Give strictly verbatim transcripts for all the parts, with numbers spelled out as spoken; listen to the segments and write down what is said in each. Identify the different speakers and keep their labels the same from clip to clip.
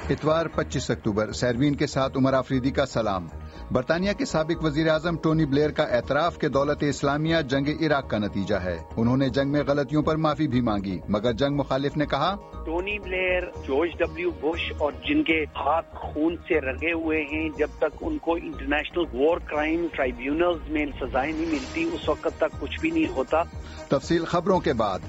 Speaker 1: اتوار پچیس اکتوبر سیروین کے ساتھ عمر آفریدی کا سلام۔ برطانیہ کے سابق وزیر اعظم ٹونی بلیئر کا اعتراف کہ دولت اسلامیہ جنگ عراق کا نتیجہ ہے۔ انہوں نے جنگ میں غلطیوں پر معافی بھی مانگی، مگر جنگ مخالف نے کہا
Speaker 2: Tony Blair, George W Bush اور جن کے ہاتھ خون سے رنگے ہوئے ہیں، جب تک ان کو انٹرنیشنل وار کرائم ٹرائیبیونلز میں سزائیں نہیں ملتی اس وقت تک کچھ بھی نہیں ہوتا۔
Speaker 1: تفصیل خبروں کے بعد۔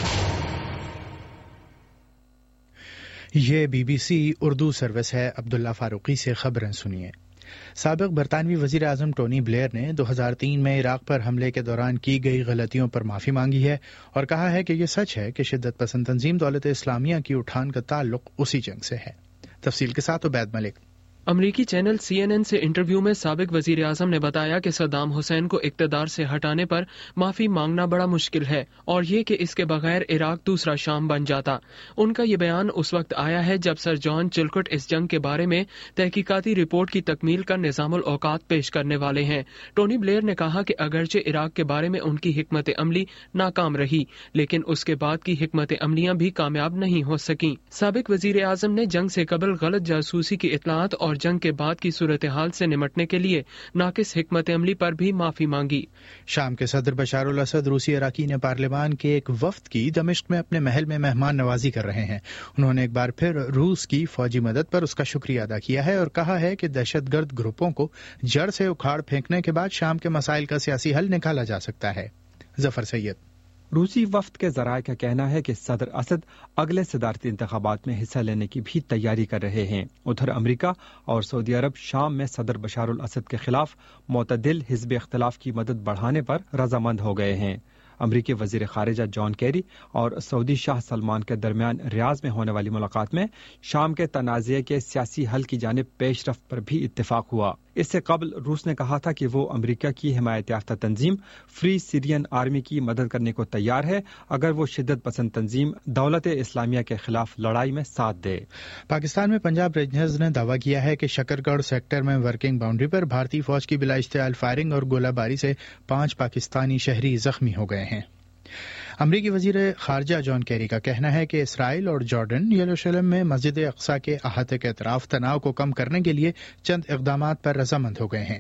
Speaker 3: یہ B B C Urdu service ہے۔ عبداللہ فاروقی سے خبریں سنیے۔ سابق برطانوی وزیر اعظم ٹونی بلیئر نے دو ہزار تین میں عراق پر حملے کے دوران کی گئی غلطیوں پر معافی مانگی ہے اور کہا ہے کہ یہ سچ ہے کہ شدت پسند تنظیم دولت اسلامیہ کی اٹھان کا تعلق اسی جنگ سے ہے۔ تفصیل کے ساتھ عبید ملک۔
Speaker 4: امریکی چینل سی این این سے انٹرویو میں سابق وزیر اعظم نے بتایا کہ صدام حسین کو اقتدار سے ہٹانے پر معافی مانگنا بڑا مشکل ہے اور یہ کہ اس کے بغیر عراق دوسرا شام بن جاتا۔ ان کا یہ بیان اس وقت آیا ہے جب سر جان چلکٹ اس جنگ کے بارے میں تحقیقاتی رپورٹ کی تکمیل کا نظام الاوقات پیش کرنے والے ہیں۔ ٹونی بلیئر نے کہا کہ اگرچہ عراق کے بارے میں ان کی حکمت عملی ناکام رہی، لیکن اس کے بعد کی حکمت عملیاں بھی کامیاب نہیں ہو سکیں۔ سابق وزیر اعظم نے جنگ سے قبل غلط جاسوسی کی اطلاعات اور جنگ کے بعد کی صورتحال سے نمٹنے کے لیے ناقص حکمت عملی پر بھی معافی مانگی۔
Speaker 3: شام کے صدر بشار الاسد روسی اراکین پارلیمان کے ایک وفد کی دمشق میں اپنے محل میں مہمان نوازی کر رہے ہیں۔ انہوں نے ایک بار پھر روس کی فوجی مدد پر اس کا شکریہ ادا کیا ہے اور کہا ہے کہ دہشت گرد گروپوں کو جڑ سے اکھاڑ پھینکنے کے بعد شام کے مسائل کا سیاسی حل نکالا جا سکتا ہے۔ ظفر سید۔
Speaker 5: روسی وفد کے ذرائع کا کہنا ہے کہ صدر اسد اگلے صدارتی انتخابات میں حصہ لینے کی بھی تیاری کر رہے ہیں۔ ادھر امریکہ اور سعودی عرب شام میں صدر بشار الاسد کے خلاف معتدل حزب اختلاف کی مدد بڑھانے پر رضامند ہو گئے ہیں۔ امریکی وزیر خارجہ جان کیری اور سعودی شاہ سلمان کے درمیان ریاض میں ہونے والی ملاقات میں شام کے تنازع کے سیاسی حل کی جانب پیش رفت پر بھی اتفاق ہوا۔ اس سے قبل روس نے کہا تھا کہ وہ امریکہ کی حمایت یافتہ تنظیم فری سیرین آرمی کی مدد کرنے کو تیار ہے اگر وہ شدت پسند تنظیم دولت اسلامیہ کے خلاف لڑائی میں ساتھ دے۔
Speaker 3: پاکستان میں پنجاب رینجرز نے دعویٰ کیا ہے کہ شکرگڑھ سیکٹر میں ورکنگ باؤنڈری پر بھارتی فوج کی بلا اشتعال فائرنگ اور گولہ باری سے پانچ پاکستانی شہری زخمی ہو گئے ہیں۔ امریکی وزیر خارجہ جان کیری کا کہنا ہے کہ اسرائیل اور جارڈن یروشلم میں مسجد اقصی کے احاطے کے اطراف تناؤ کو کم کرنے کے لیے چند اقدامات پر رضامند ہو گئے ہیں۔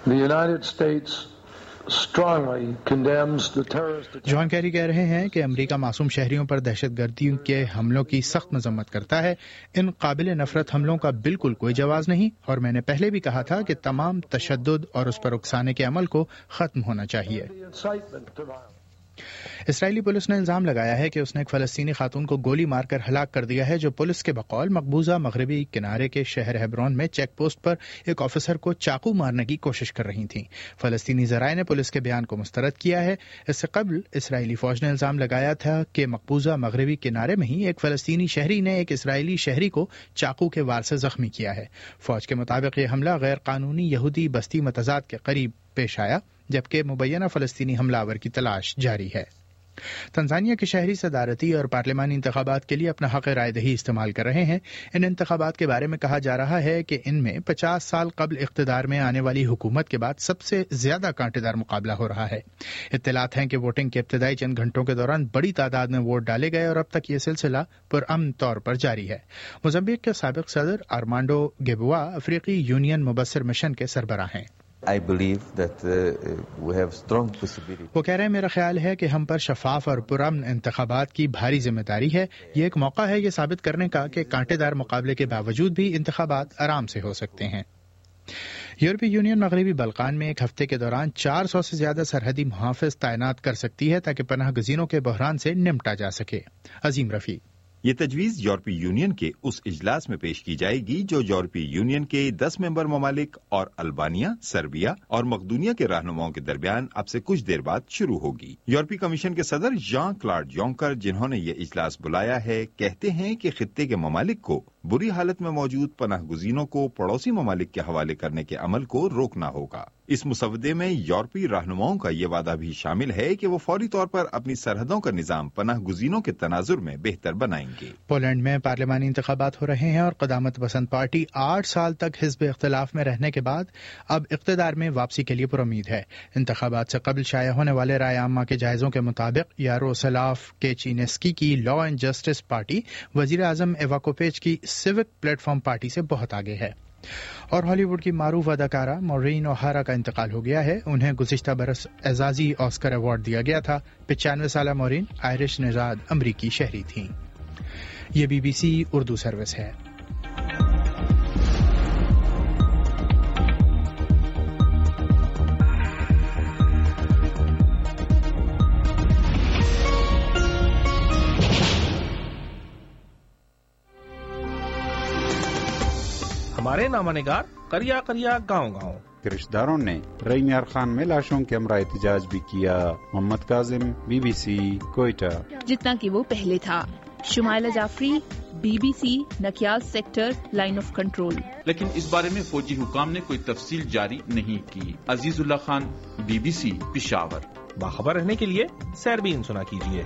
Speaker 3: جان کیری کہہ رہے ہیں کہ امریکہ معصوم شہریوں پر دہشت گردی کے حملوں کی سخت مذمت کرتا ہے۔ ان قابل نفرت حملوں کا بالکل کوئی جواز نہیں اور میں نے پہلے بھی کہا تھا کہ تمام تشدد اور اس پر اکسانے کے عمل کو ختم ہونا چاہیے۔ اسرائیلی پولیس نے الزام لگایا ہے کہ اس نے ایک فلسطینی خاتون کو گولی مار کر ہلاک کر دیا ہے جو پولیس کے بقول مقبوضہ مغربی کنارے کے شہر ہیبرون میں چیک پوسٹ پر ایک آفیسر کو چاقو مارنے کی کوشش کر رہی تھیں۔ فلسطینی ذرائع نے پولیس کے بیان کو مسترد کیا ہے۔ اس سے قبل اسرائیلی فوج نے الزام لگایا تھا کہ مقبوضہ مغربی کنارے میں ہی ایک فلسطینی شہری نے ایک اسرائیلی شہری کو چاقو کے وار سے زخمی کیا ہے۔ فوج کے مطابق یہ حملہ غیر قانونی یہودی بستی متضاد کے قریب پیش آیا جبکہ مبینہ فلسطینی حملہ آور کی تلاش جاری ہے۔ تنزانیہ کے شہری صدارتی اور پارلیمانی انتخابات کے لیے اپنا حق رائے دہی استعمال کر رہے ہیں۔ ان انتخابات کے بارے میں کہا جا رہا ہے کہ ان میں پچاس سال قبل اقتدار میں آنے والی حکومت کے بعد سب سے زیادہ کانٹے دار مقابلہ ہو رہا ہے۔ اطلاعات ہیں کہ ووٹنگ کے ابتدائی چند گھنٹوں کے دوران بڑی تعداد میں ووٹ ڈالے گئے اور اب تک یہ سلسلہ پرامن طور پر جاری ہے۔ موزمبیق کے سابق صدر آرمانڈو گیبوا افریقی یونین مبصر مشن کے سربراہ ہیں۔
Speaker 6: I believe that uh, we have strong possibility.
Speaker 3: وہ کہہ رہے ہیں میرا خیال ہے کہ ہم پر شفاف اور پرامن انتخابات کی بھاری ذمہ داری ہے۔ یہ ایک موقع ہے یہ ثابت کرنے کا کہ کانٹے دار مقابلے کے باوجود بھی انتخابات آرام سے ہو سکتے ہیں۔ یورپی یونین مغربی بلقان میں ایک ہفتے کے دوران چار سو سے زیادہ سرحدی محافظ تعینات کر سکتی ہے تاکہ پناہ گزینوں کے بحران سے نمٹا جا سکے۔ عظیم رفیع۔
Speaker 7: یہ تجویز یورپی یونین کے اس اجلاس میں پیش کی جائے گی جو یورپی یونین کے دس ممبر ممالک اور البانیہ، سربیا اور مقدونیہ کے رہنماؤں کے درمیان اب سے کچھ دیر بعد شروع ہوگی۔ یورپی کمیشن کے صدر ژان کلاڈ یونکر جنہوں نے یہ اجلاس بلایا ہے کہتے ہیں کہ خطے کے ممالک کو بری حالت میں موجود پناہ گزینوں کو پڑوسی ممالک کے حوالے کرنے کے عمل کو روکنا ہوگا۔ اس مسودے میں یورپی رہنماؤں کا یہ وعدہ بھی شامل ہے کہ وہ فوری طور پر اپنی سرحدوں کا نظام پناہ گزینوں کے تناظر میں بہتر بنائیں گے۔
Speaker 3: پولینڈ میں پارلیمانی انتخابات ہو رہے ہیں اور قدامت پسند پارٹی آٹھ سال تک حزب اختلاف میں رہنے کے بعد اب اقتدار میں واپسی کے لیے پرامید ہے۔ انتخابات سے قبل شائع ہونے والے رائے عامہ کے جائزوں کے مطابق یاروسلاف کیچینسکی کی لا اینڈ جسٹس پارٹی وزیر اعظم ایواکوپیچ کی सिविक प्लेटफॉर्म पार्टी से बहुत आगे है। और हॉली वुड की मारूफ अदाकारा मॉर्रीन ओहारा का इंतकाल हो गया है। उन्हें गुज़िश्ता बरस एजाजी ऑस्कर अवार्ड दिया गया था। पचानवे साल मॉर्रीन आयरिश निजाद अमरीकी शहरी थीं। ये बीबीसी उर्दू सर्विस है।
Speaker 8: हमारे नामानिगार करिया करिया गांव गांव
Speaker 9: रिश्तेदारों ने रई मियार खान में लाशों के हमरा एहतजाज भी किया। मोहम्मद काजिम, बीबीसी, कोयटा।
Speaker 10: जितना कि वो पहले था। Shumaila Jafri, BBC, Nakyal sector, line of control.
Speaker 11: लेकिन इस बारे में फौजी हुकाम ने कोई तफसील जारी नहीं की। अजीजुल्लाह खान, बीबीसी, पिशावर।
Speaker 8: बाखबर रहने के लिए सैरबीन सुना कीजिए।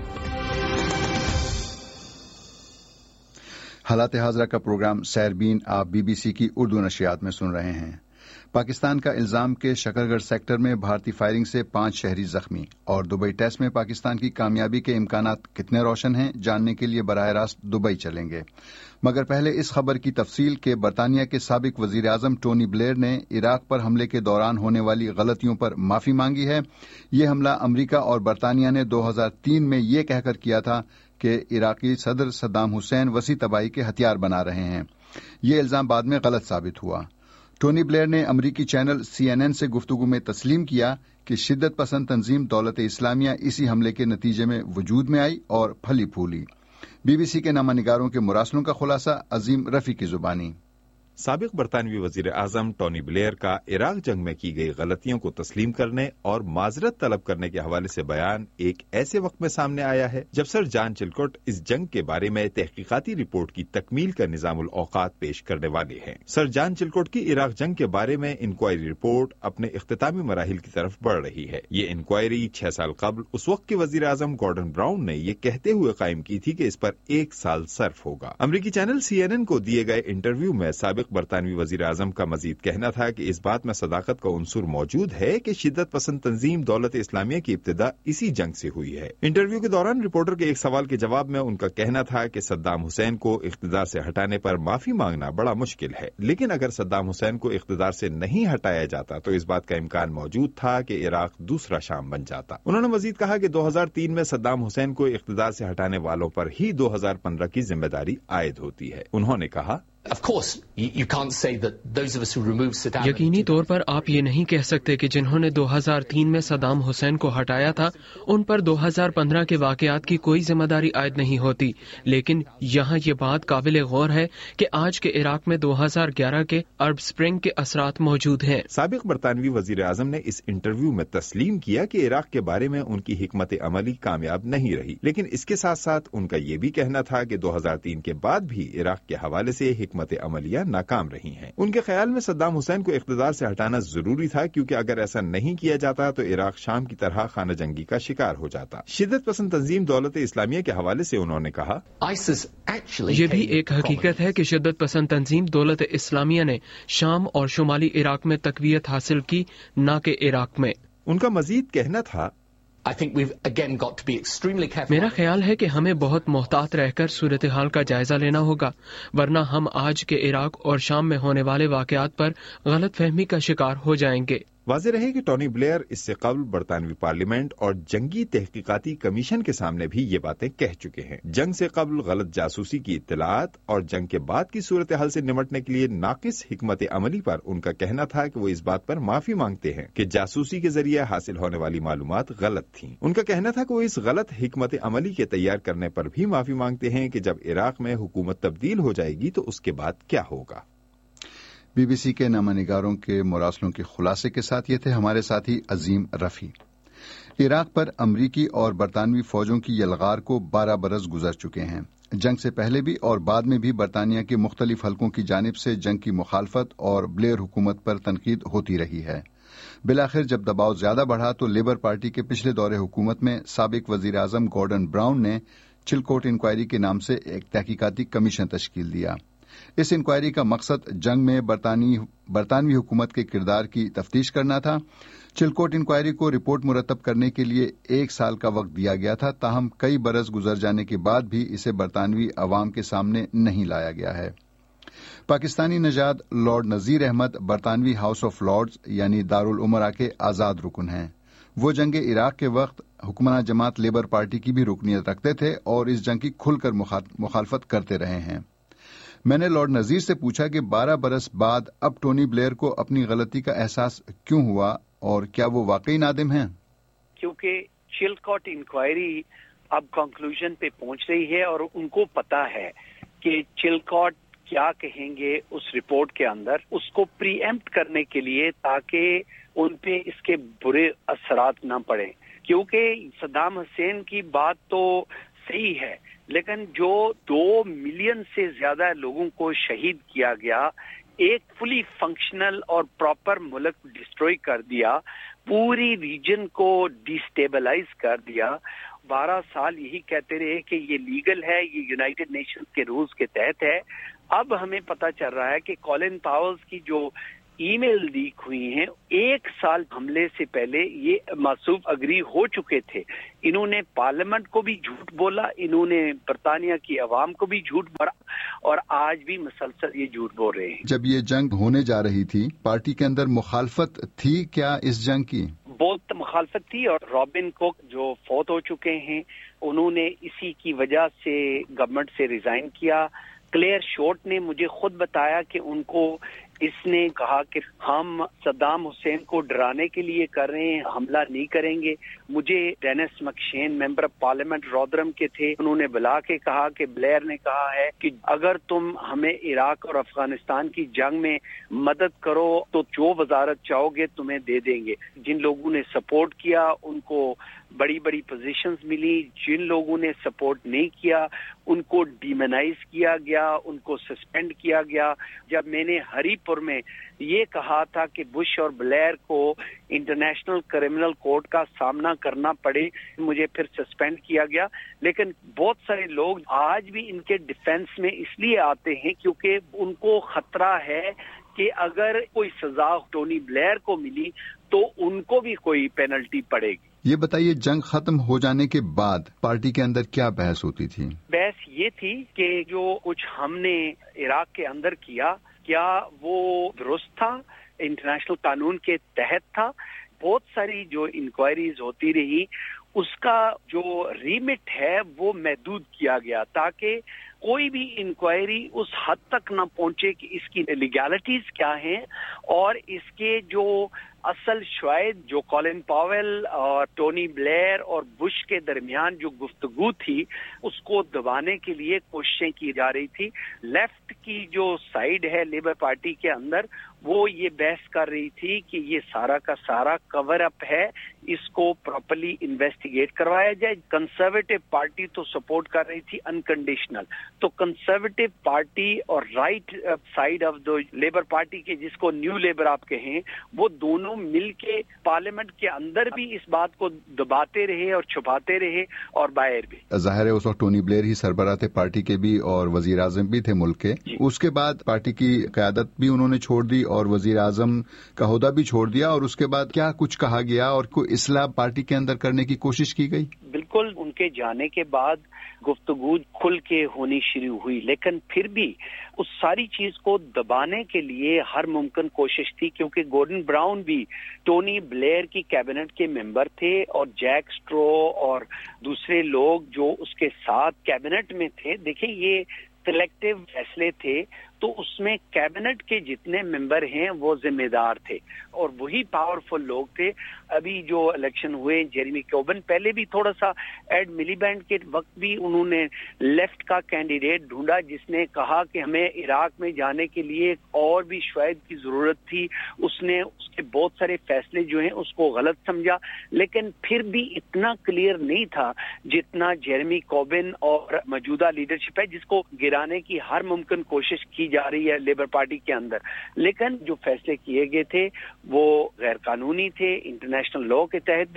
Speaker 1: हालात हाजरा का प्रोग्राम सैरबीन आप बीबीसी की उर्दू नशियात में सुन रहे हैं। पाकिस्तान का इल्जाम के शकरगढ़ सेक्टर में भारतीय फायरिंग से पांच शहरी जख्मी और दुबई टेस्ट में पाकिस्तान की कामयाबी के इम्कानात कितने रोशन हैं, जानने के लिए बराह रास्त दुबई चलेंगे। मगर पहले इस खबर की तफसील के बरतानिया के साबिक वजीर आजम टोनी ब्लेयर ने इराक पर हमले के दौरान होने वाली गलतियों पर माफी मांगी है। ये हमला अमरीका और बरतानिया ने दो हजार तीन में ये कहकर किया था कि इराकी सदर सद्दाम हुसैन वसी तबाही के हथियार बना रहे हैं। ये इल्जाम बाद में गलत साबित हुआ। टोनी ब्लेयर ने अमरीकी चैनल सीएनएन से गुफ्तगू में तस्लीम किया कि शिद्दत पसंद तंजीम दौलत इस्लामिया इसी हमले के नतीजे में वजूद में आई और फली फूली। बीबीसी के नामानिगारों के मुरासलों का खुलासा अजीम रफी की जुबानी।
Speaker 7: साबिक बरतानवी वजीर आजम टोनी ब्लेयर का इराक जंग में की गई गलतियों को तस्लीम करने और माजरत तलब करने के हवाले से बयान एक ऐसे वक्त में सामने आया है जब सर जॉन चिलकोट इस जंग के बारे में तहकीकाती रिपोर्ट की तकमील का निजामुल औकात पेश करने वाले हैं। सर जॉन चिलकोट की इराक जंग के बारे में इंक्वायरी रिपोर्ट अपने इख्तितामी मराहिल की तरफ बढ़ रही है। ये इंक्वायरी छह साल कबल उस वक्त के वजीर आजम गॉर्डन ब्राउन ने ये कहते हुए कायम की थी कि इस पर एक साल सर्फ होगा। अमरीकी चैनल सीएनएन को दिए गए इंटरव्यू में साबिक बरतानवी वजीर आजम का मजीद कहना था कि इस बात में सदाकत का उनसुर मौजूद है कि शिद्दत पसंद तंजीम दौलत इस्लामिया की इब्तिदा इसी जंग से हुई है। इंटरव्यू के दौरान रिपोर्टर के एक सवाल के जवाब में उनका कहना था कि सद्दाम हुसैन को इख्तिदार से हटाने पर माफी मांगना बड़ा मुश्किल है, लेकिन अगर सद्दाम हुसैन को इख्तिदार से नहीं हटाया जाता तो इस बात का इम्कान मौजूद था कि इराक दूसरा शाम बन जाता। उन्होंने मजीद कहा कि दो हजार तीन में सद्दाम हुसैन को इख्तिदार से हटाने वालों पर ही दो हजार पंद्रह की जिम्मेदारी आयद होती है। उन्होंने कहा,
Speaker 4: यकीनी तौर पर आप ये नहीं कह सकते कि जिन्होंने दो हजार तीन में सद्दाम हुसैन को हटाया था उन पर दो हजार पंद्रह के वाकयात की कोई जिम्मेदारी आयद नहीं होती, लेकिन यहाँ ये बात काबिल गौर है कि आज के इराक में दो हजार ग्यारह के अरब स्प्रिंग के असरात मौजूद हैं।
Speaker 7: साबिक बरतानवी वजीर आजम ने इस इंटरव्यू में तस्लीम किया कि इराक के बारे में उनकी हिकमत अमली कामयाब नहीं रही, लेकिन इसके साथ साथ उनका ये भी कहना था कि दो हजार तीन के बाद भी इराक के हवाले से हिकमत अमलिया नाकाम रही हैं। उनके ख्याल में सद्दाम हुसैन को इख्तिदार से हटाना जरूरी था, क्योंकि अगर ऐसा नहीं किया जाता तो इराक शाम की तरह खाना जंगी का शिकार हो जाता। शिद्दत पसंद तंजीम दौलत इस्लामिया के हवाले से उन्होंने कहा,
Speaker 4: ये भी एक हकीकत है कि शिद्दत पसंद तंजीम दौलत इस्लामिया ने शाम और शुमाली इराक में तकवीयत हासिल की, न कि इराक में।
Speaker 7: उनका मजीद कहना था,
Speaker 4: मेरा ख्याल है कि हमें बहुत मोहतात रहकर सूरत हाल का जायजा लेना होगा, वरना हम आज के इराक और शाम में होने वाले वाकयात पर गलत फहमी का शिकार हो जाएंगे।
Speaker 7: वाज़ेह रहे कि टोनी ब्लेयर इससे कबल बरतानवी पार्लियामेंट और जंगी तहकीकाती कमीशन के सामने भी ये बातें कह चुके हैं। जंग से कबल गलत जासूसी की इत्तलात और जंग के बाद की सूरत हाल से निमटने के लिए नाकिस हिकमत अमली पर उनका कहना था कि वो इस बात पर माफी मांगते हैं कि जासूसी के जरिए हासिल होने वाली मालूमात गलत थी। उनका कहना था कि वो इस गलत हिकमत अमली के तैयार करने पर भी माफी मांगते हैं कि जब इराक में हुकूमत तब्दील हो जाएगी तो उसके बाद क्या होगा।
Speaker 1: बीबीसी के नामानिगारों के मुरासलों के खुलासे के साथ ये थे हमारे साथी अजीम रफी। इराक पर अमरीकी और बरतानवी फौजों की यलगार को बारह बरस गुजर चुके हैं। जंग से पहले भी और बाद में भी बरतानिया के मुख्तलिफ हलकों की जानिब से जंग की मुखालफत और ब्लेयर हुकूमत पर तनकीद होती रही है। बिलाखिर जब दबाव ज्यादा बढ़ा तो लेबर पार्टी के पिछले दौरे हुकूमत में साबिक वजीर आजम गॉर्डन ब्राउन ने चिलकोट इंक्वायरी के नाम से एक तहकीकाती कमीशन तश्कील दिया। इस इंक्वायरी का मकसद जंग में बरतानी बरतानवी हुकूमत के किरदार की तफ्तीश करना था। चिलकोट इंक्वायरी को रिपोर्ट मुरतब करने के लिए एक साल का वक्त दिया गया था, ताहम कई बरस गुजर जाने के बाद भी इसे बरतानवी अवाम के सामने नहीं लाया गया है। پاکستانی نژاد لارڈ نذیر احمد برطانوی ہاؤس آف لارڈز یعنی دارالعمرا کے آزاد رکن ہیں. وہ جنگ عراق کے وقت حکمراں جماعت لیبر پارٹی کی بھی رکنیت رکھتے تھے اور اس جنگ کی کھل کر مخالفت کرتے رہے ہیں. میں نے لارڈ نذیر سے پوچھا کہ بارہ برس بعد اب ٹونی بلیئر کو اپنی غلطی کا احساس کیوں ہوا اور کیا وہ واقعی نادم ہیں؟
Speaker 2: کیونکہ چلکوٹ انکوائری اب کنکلوژن پہ پہنچ رہی ہے اور ان کو پتا ہے کہ چلکوٹ کیا کہیں گے اس رپورٹ کے اندر، اس کو پری ایمپٹ کرنے کے لیے تاکہ ان پہ اس کے برے اثرات نہ پڑیں. کیونکہ صدام حسین کی بات تو صحیح ہے، لیکن جو دو ملین سے زیادہ لوگوں کو شہید کیا گیا، ایک فلی فنکشنل اور پراپر ملک ڈسٹروئی کر دیا، پوری ریجن کو ڈیسٹیبلائز کر دیا. بارہ سال یہی کہتے رہے کہ یہ لیگل ہے، یہ یونائٹڈ نیشنز کے رولز کے تحت ہے. اب ہمیں پتہ چل رہا ہے کہ کولن پاولز کی جو ای میل لیک ہوئی ہیں، ایک سال حملے سے پہلے یہ معصوب اگری ہو چکے تھے. انہوں نے پارلیمنٹ کو بھی جھوٹ بولا، انہوں نے برطانیہ کی عوام کو بھی جھوٹ بولا اور آج بھی مسلسل یہ جھوٹ بول رہے ہیں.
Speaker 1: جب یہ جنگ ہونے جا رہی تھی، پارٹی کے اندر مخالفت تھی کیا اس جنگ کی؟
Speaker 2: بہت مخالفت تھی اور رابن کوک جو فوت ہو چکے ہیں انہوں نے اسی کی وجہ سے گورنمنٹ سے ریزائن کیا. کلیئر شورٹ نے مجھے خود بتایا کہ ان کو اس نے کہا کہ ہم صدام حسین کو ڈرانے کے لیے کر رہے ہیں، حملہ نہیں کریں گے. مجھے Dennis MacShane member of parliament Rotherham کے تھے، انہوں نے بلا کے کہا کہ بلیئر نے کہا ہے کہ اگر تم ہمیں عراق اور افغانستان کی جنگ میں مدد کرو تو جو وزارت چاہو گے تمہیں دے دیں گے. جن لوگوں نے سپورٹ کیا ان کو بڑی بڑی پوزیشنز ملی، جن لوگوں نے سپورٹ نہیں کیا ان کو ڈیمنائز کیا گیا، ان کو سسپینڈ کیا گیا. جب میں نے ہری پور میں یہ کہا تھا کہ بش اور بلیئر کو انٹرنیشنل کرمنل کورٹ کا سامنا کرنا پڑے، مجھے پھر سسپینڈ کیا گیا. لیکن بہت سارے لوگ آج بھی ان کے ڈیفینس میں اس لیے آتے ہیں کیونکہ ان کو خطرہ ہے کہ اگر کوئی سزا ٹونی بلیئر کو ملی تو ان کو بھی کوئی پینلٹی پڑے گی.
Speaker 1: یہ بتائیے جنگ ختم ہو جانے کے بعد پارٹی کے اندر کیا بحث ہوتی تھی؟
Speaker 2: بحث یہ تھی کہ جو کچھ ہم نے عراق کے اندر کیا کیا وہ درست تھا، انٹرنیشنل قانون کے تحت تھا. بہت ساری جو انکوائریز ہوتی رہی اس کا جو ریمٹ ہے وہ محدود کیا گیا تاکہ کوئی بھی انکوائری اس حد تک نہ پہنچے کہ اس کی لیگیلٹیز کیا ہیں اور اس کے جو اصل شاید جو کولن پاول اور ٹونی بلیئر اور بش کے درمیان جو گفتگو تھی اس کو دبانے کے لیے کوششیں کی جا رہی تھی. لیفٹ کی جو سائیڈ ہے لیبر پارٹی کے اندر وہ یہ بحث کر رہی تھی کہ یہ سارا کا سارا کور اپ ہے، اس کو پراپرلی انویسٹیگیٹ کروایا جائے. کنسرویٹو پارٹی تو سپورٹ کر رہی تھی انکنڈیشنل، تو کنسرویٹو پارٹی اور right side of the labour party کے جس کو نیو لیبر آپ کہیں، وہ دونوں مل کے پارلیمنٹ کے اندر بھی اس بات کو دباتے رہے اور چھپاتے رہے اور باہر بھی.
Speaker 1: ظاہر ہے اس وقت ٹونی بلیئر ہی سربراہ تھے پارٹی کے بھی اور وزیر اعظم بھی تھے ملک کے. جی. اس کے بعد پارٹی کی قیادت بھی انہوں نے چھوڑ دی اور وزیر اعظم کا عہدہ بھی چھوڑ دیا، اور اس کے بعد کیا کچھ کہا گیا اور کوئی اصلاح پارٹی کے اندر کرنے کی کوشش کی گئی؟
Speaker 2: بالکل، ان کے جانے کے بعد گفتگو کھل کے ہونی شروع ہوئی، لیکن پھر بھی اس ساری چیز کو دبانے کے لیے ہر ممکن کوشش تھی کیونکہ گورڈن براؤن بھی ٹونی بلیئر کی کیبنٹ کے ممبر تھے اور جیک سٹرو اور دوسرے لوگ جو اس کے ساتھ کیبنٹ میں تھے. دیکھیں یہ سلیکٹیو فیصلے تھے تو اس میں کیبنٹ کے جتنے ممبر ہیں وہ ذمہ دار تھے اور وہی پاورفل لوگ تھے. ابھی جو الیکشن ہوئے جیریمی کوربن، پہلے بھی تھوڑا سا ایڈ ملی بینڈ کے وقت بھی انہوں نے لیفٹ کا کینڈیڈیٹ ڈھونڈا جس نے کہا کہ ہمیں عراق میں جانے کے لیے اور بھی شواہد کی ضرورت تھی. اس نے اس کے بہت سارے فیصلے جو ہیں اس کو غلط سمجھا، لیکن پھر بھی اتنا کلیئر نہیں تھا جتنا جیریمی کوربن اور موجودہ لیڈرشپ ہے جس کو گرانے کی ہر ممکن کوشش کی جا رہی ہے لیبر پارٹی کے اندر. لیکن جو فیصلے کیے گئے تھے وہ غیر قانونی تھے انٹرنیشنل لا کے تحت بھی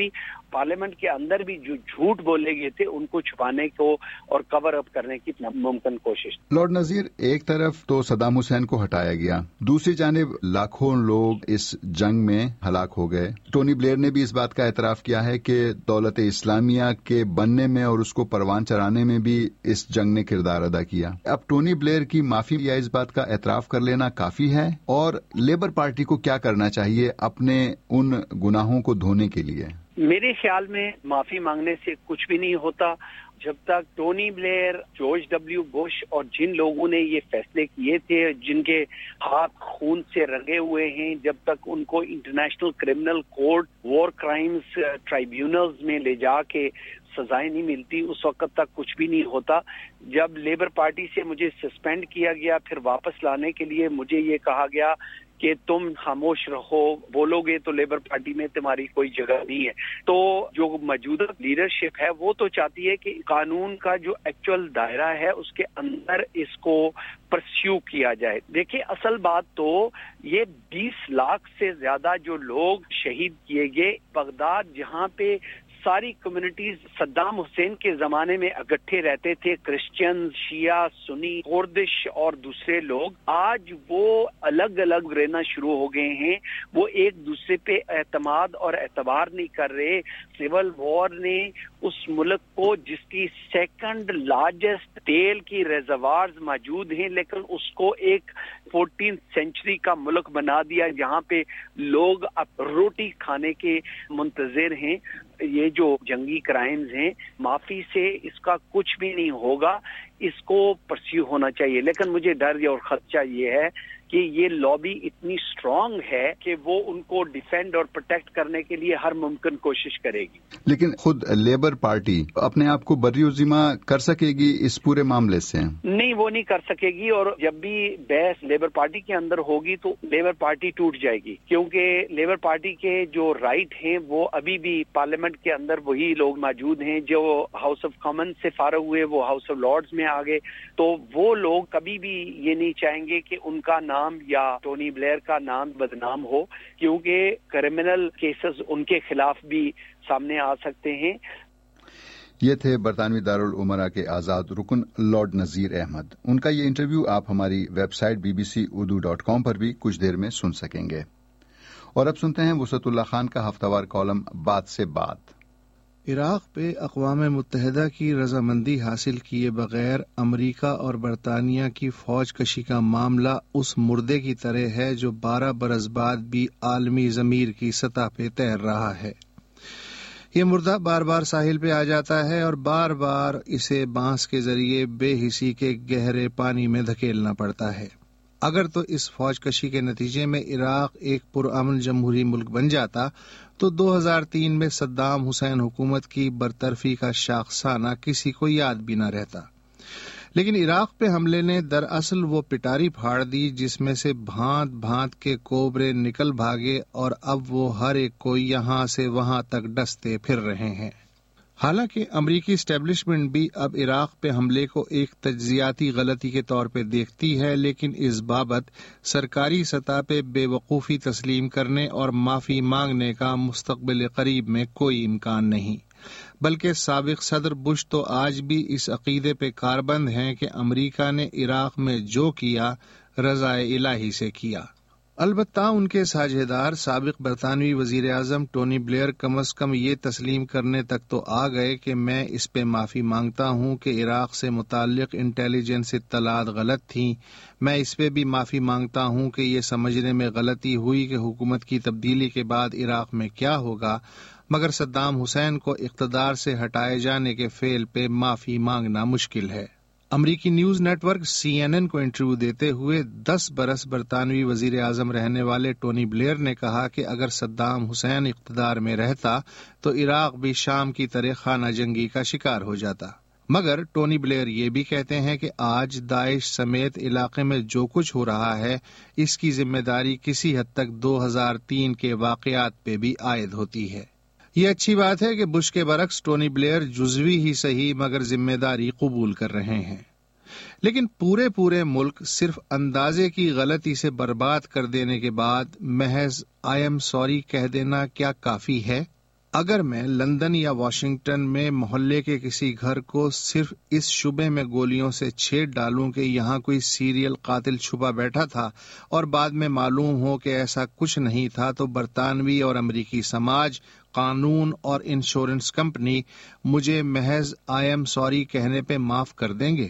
Speaker 2: पार्लियामेंट के अंदर भी जो झूठ बोले गए थे उनको छुपाने को और कवर अप करने की मुमकिन कोशिश।
Speaker 1: लॉर्ड नजीर, एक तरफ तो सद्दाम हुसैन को हटाया गया, दूसरी जानिब लाखों लोग इस जंग में हलाक हो गए। टोनी ब्लेयर ने भी इस बात का एतराफ किया है कि दौलत इस्लामिया के बनने में और उसको परवान चढ़ाने में भी इस जंग ने किरदार अदा किया। अब टोनी ब्लेयर की माफी या इस बात का एतराफ कर लेना काफी है, और लेबर पार्टी को क्या करना चाहिए अपने उन गुनाहों को धोने के लिए?
Speaker 2: मेरे ख्याल में माफी मांगने से कुछ भी नहीं होता। जब तक Tony Blair, George W Bush और जिन लोगों ने ये फैसले किए थे, जिनके हाथ खून से रंगे हुए हैं, जब तक उनको international criminal court war crimes tribunals में ले जाके सजाएं नहीं मिलती, उस वक्त तक कुछ भी नहीं होता। जब लेबर पार्टी से मुझे सस्पेंड किया गया, फिर वापस लाने के लिए मुझे ये कहा गया कि तुम खामोश रहो, बोलोगे तो लेबर पार्टी में तुम्हारी कोई जगह नहीं है। तो जो मौजूदा लीडरशिप है वो तो चाहती है कि कानून का जो एक्चुअल दायरा है उसके अंदर इसको परस्यू किया जाए। देखिए, असल बात तो ये बीस लाख से ज्यादा जो लोग शहीद किए गए, बगदाद जहाँ पे सारी कम्युनिटीज सद्दाम हुसैन के जमाने में इकट्ठे रहते थे, क्रिश्चियन, शिया, सुन्नी, कुर्दिश और दूसरे लोग, आज वो अलग अलग रहना शुरू हो गए हैं। वो एक दूसरे पे एतमाद और एतबार नहीं कर रहे। सिविल वॉर ने उस मुल्क को, जिसकी सेकंड लार्जेस्ट तेल की रिजर्वायर्स मौजूद हैं, लेकिन उसको एक फोर्टीन सेंचुरी का मुल्क बना दिया जहाँ पे लोग अब रोटी खाने के मुंतजिर हैं। ये जो जंगी क्राइम्स हैं, माफी से इसका कुछ भी नहीं होगा, इसको परस्यू होना चाहिए। लेकिन मुझे डर और खदशा ये है कि ये लॉबी इतनी स्ट्रांग है कि वो उनको डिफेंड और प्रोटेक्ट करने के लिए हर मुमकिन कोशिश करेगी।
Speaker 1: लेकिन खुद लेबर पार्टी अपने आप को बर्रिउज़िमा कर सकेगी इस पूरे मामले से?
Speaker 2: नहीं, वो नहीं कर सकेगी। और जब भी बहस लेबर पार्टी के अंदर होगी तो लेबर पार्टी टूट जाएगी, क्योंकि लेबर पार्टी के जो राइट हैं वो अभी भी पार्लियामेंट के अंदर वही लोग मौजूद हैं जो हाउस ऑफ कॉमन से फारग हुए, वो हाउस ऑफ लॉर्ड्स में आ गए। तो वो लोग कभी भी ये नहीं चाहेंगे कि उनका नाम या टोनी ब्लेयर का नाम बदनाम हो, क्योंकि क्रिमिनल केसेस उनके खिलाफ भी सामने आ सकते हैं।
Speaker 1: ये थे बरतानवी दारुल उमरा के आजाद रुकन लॉर्ड नजीर अहमद। उनका ये इंटरव्यू आप हमारी website B B C Urdu dot com पर भी कुछ देर में सुन सकेंगे। और अब सुनते हैं वसअतुल्लाह खान का हफ्तावार कॉलम बात से बात।
Speaker 12: इराक पे अक़वाम मुत्तहिदा की रजामंदी हासिल किए बगैर अमरीका और बरतानिया की फौज कशी का मामला उस मुर्दे की तरह है जो बारह बरस बाद भी आलमी ज़मीर की सतह पे तैर रहा है। ये मुर्दा बार बार साहिल पे आ जाता है और बार बार इसे बांस के जरिए बेहिसी के गहरे पानी में धकेलना पड़ता है। अगर तो इस फौज कशी के नतीजे में इराक एक पुरअमन जमहूरी मुल्क बन जाता तो दो हज़ार तीन में सद्दाम हुसैन हुकूमत की बरतरफी का शाखसाना किसी को याद भी न रहता। लेकिन इराक पे हमले ने दरअसल वो पिटारी फाड़ दी जिसमें से भांत भांत के कोबरे निकल भागे, और अब वो हर एक को यहाँ से वहां तक डसते फिर रहे हैं। हालांकि अमरीकी स्टैब्लिशमेंट भी अब इराक पे हमले को एक तज्जियाती गलती के तौर पे देखती है, लेकिन इस बाबत सरकारी सतह पे बेवकूफ़ी तस्लीम करने और माफ़ी मांगने का मुस्तक़बिल करीब में कोई इम्कान नहीं। बल्कि साबिक सदर बुश तो आज भी इस अकीदे पे कारबंद हैं कि अमरीका ने इराक में जो किया रज़ाए इलाही से किया। अलबत्ता उनके साझेदार साबिक बरतानवी वजीर आजम टोनी ब्लेयर कम अज कम ये तस्लीम करने तक तो आ गए कि मैं इस पे माफ़ी मांगता हूँ कि इराक से मुताल्लिक इंटेलिजेंस इत्तलात गलत थीं। मैं इस पे भी माफ़ी मांगता हूँ कि ये समझने में गलती हुई कि हुकूमत की तब्दीली के बाद इराक में क्या होगा, मगर सद्दाम हुसैन को इक़्तिदार से हटाए जाने के फेल पे माफ़ी मांगना मुश्किल है। अमरीकी news network C N N को इंटरव्यू देते हुए दस बरस बरतानवी वजीर आजम रहने वाले टोनी ब्लेयर ने कहा कि अगर सद्दाम हुसैन इक़्तिदार में रहता तो इराक भी शाम की तरह खाना जंगी का शिकार हो जाता। मगर टोनी ब्लेयर ये भी कहते हैं कि आज दाइश समेत इलाके में जो कुछ हो रहा है इसकी जिम्मेदारी किसी हद तक दो हज़ार तीन के वाक़यात पे भी आयद होती है। ये अच्छी बात है कि बुश के बरक्स टोनी ब्लेयर जुज़वी ही सही मगर जिम्मेदारी कबूल कर रहे हैं। लेकिन पूरे पूरे मुल्क सिर्फ अंदाजे की गलती से बर्बाद कर देने के बाद महज आई एम सॉरी कह देना क्या काफी है? اگر میں لندن یا واشنگٹن میں محلے کے کسی گھر کو صرف اس شبے میں گولیوں سے چھید ڈالوں کہ یہاں کوئی سیریل قاتل چھپا بیٹھا تھا اور بعد میں معلوم ہو کہ ایسا کچھ نہیں تھا، تو برطانوی اور امریکی سماج، قانون اور انشورنس کمپنی مجھے محض آئی ایم سوری کہنے پہ معاف کر دیں گے؟